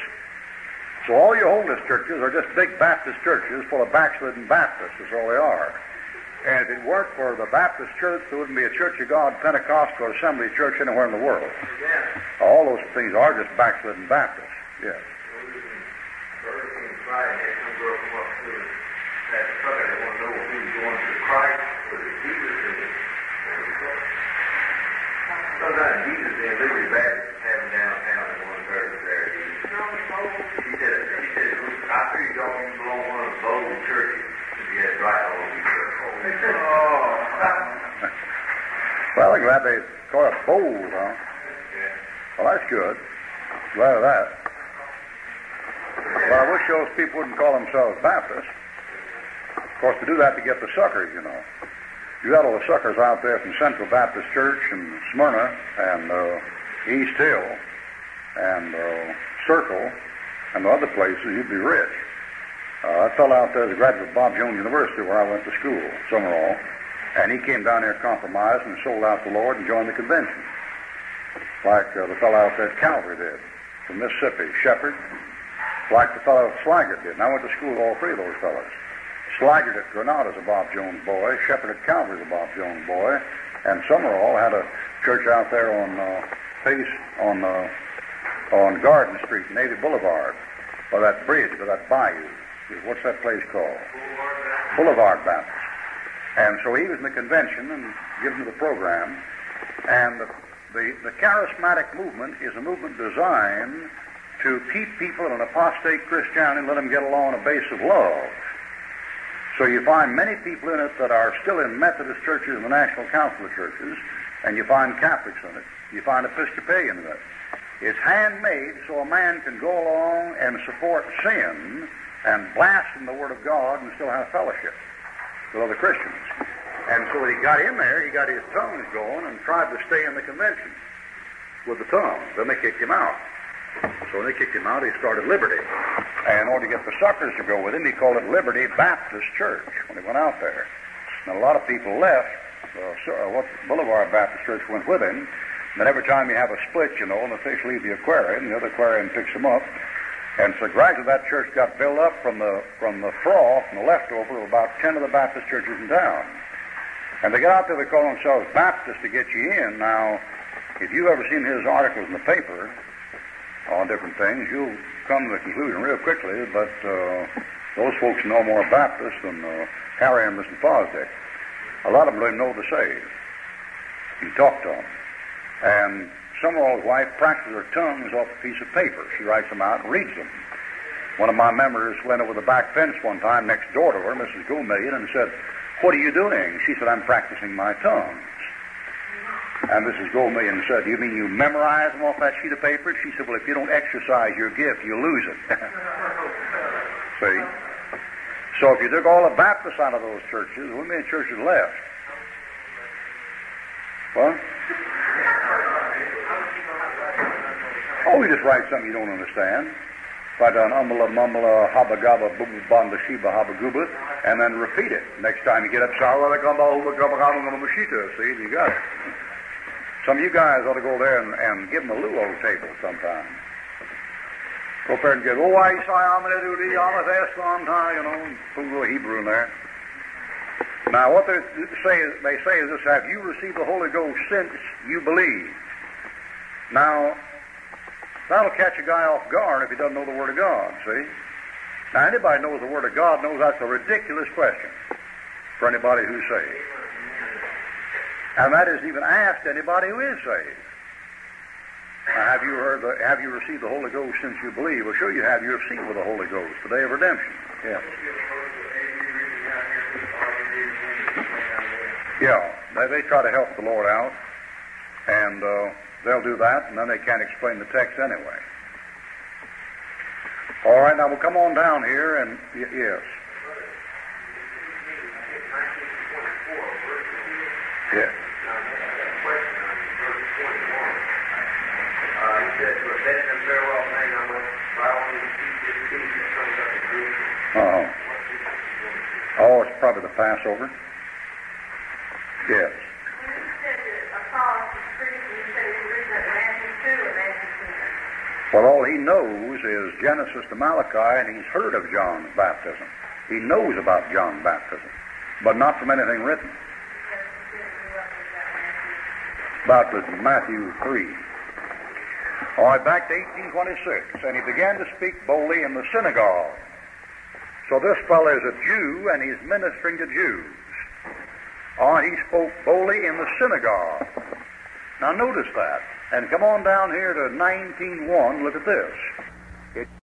So all your holiness churches are just big Baptist churches full of backslidden Baptists. That's all they are. And if it weren't for the Baptist church, there wouldn't be a Church of God, Pentecostal, or Assembly church anywhere in the world. Yeah. All those things are just backslidden Baptists. Yes. Sometimes Jesus in Liberty Baptist is having downtown at one thirty there. He said, he said, I figured y'all didn't belong to one of the bold churches if you had right all over your Well, I'm glad they call it bold, huh? Yeah. Well, that's good. Glad of that. Well, I wish those people wouldn't call themselves Baptists. Of course, to do that to get the suckers, you know. You got all the suckers out there from Central Baptist Church and Smyrna and uh, East Hill and uh, Circle and the other places, you'd be rich. Uh, that fellow out there is a graduate of Bob Jones University where I went to school, Summerall, and he came down here compromised and sold out the Lord and joined the convention, like uh, the fellow out there at Calvary did, from Mississippi, Shepherd, like the fellow Slaggert did. And I went to school with all three of those fellows. Slaggert at Granada's a Bob Jones boy, Shepherd at Calvary's a Bob Jones boy, and Summerall had a church out there on uh, Pace, on uh, on Garden Street, Navy Boulevard, by that bridge, by that bayou. What's that place called? Boulevard, Boulevard Baptist. And so he was in the convention and given the program. And the, the, the charismatic movement is a movement designed to keep people in an apostate Christianity and let them get along on a base of love. So you find many people in it that are still in Methodist churches and the National Council of Churches, and you find Catholics in it. You find Episcopalians in it. It's handmade so a man can go along and support sin and blaspheme the Word of God and still have fellowship with other Christians. And so when he got in there, he got his tongues going and tried to stay in the convention with the tongues. Then they kicked him out. So when they kicked him out, he started Liberty. And in order to get the suckers to go with him, he called it Liberty Baptist Church when he went out there. And a lot of people left. Uh, what Boulevard Baptist Church went with him. And every time you have a split, you know, and the fish leave the aquarium, the other aquarium picks them up. And so gradually that church got built up from the from the froth and the leftover of about ten of the Baptist churches in town. And they got out there, they call themselves Baptists to get you in. Now, if you've ever seen his articles in the paper on different things, you'll come to the conclusion real quickly that uh, those folks know more Baptists than uh, Harry Emerson Fosdick. A lot of them don't even know what to say. You talk to them. And Summerall's wife practices her tongues off a piece of paper. She writes them out and reads them. One of my members went over the back fence one time next door to her, Missus Gomillion, and said, "What are you doing?" She said, "I'm practicing my tongues." And Missus Gomillion said, "Do you mean you memorize them off that sheet of paper?" She said, "Well, if you don't exercise your gift, you lose it." See? So if you took all the Baptists out of those churches, how many churches left? What? Oh, you just write something you don't understand. Write down umbala mumbala habba gabba booba banda shiba habba gooba, and then repeat it. Next time you get up, see, you got it. Some of you guys ought to go there and, and give them a Luo table sometime. Go up there and get, oh, I say, I'm going to do the honest on time, you know, and put a little Hebrew in there. Now, what they say, is, they say is this: have you received the Holy Ghost since you believe? Now, that'll catch a guy off guard if he doesn't know the Word of God, see? Now, anybody knows the Word of God knows that's a ridiculous question for anybody who's saved. And that isn't even asked anybody who is saved. Now, have you heard the, have you received the Holy Ghost since you believe? Well, sure you have. You're sealed with the Holy Ghost, the day of redemption. Yes. Yeah, they, they try to help the Lord out, and uh, they'll do that, and then they can't explain the text anyway. All right, now we'll come on down here, and y- yes. Yes. Uh-huh. Oh, it's probably the Passover. Yes. Well, all he knows is Genesis to Malachi, and he's heard of John's baptism. He knows about John's baptism, but not from anything written. About the Matthew three. All right, back to eighteen twenty-six, and he began to speak boldly in the synagogue. So this fellow is a Jew, and he's ministering to Jews. All right, he spoke boldly in the synagogue. Now notice that. And come on down here to nineteen one, look at this. It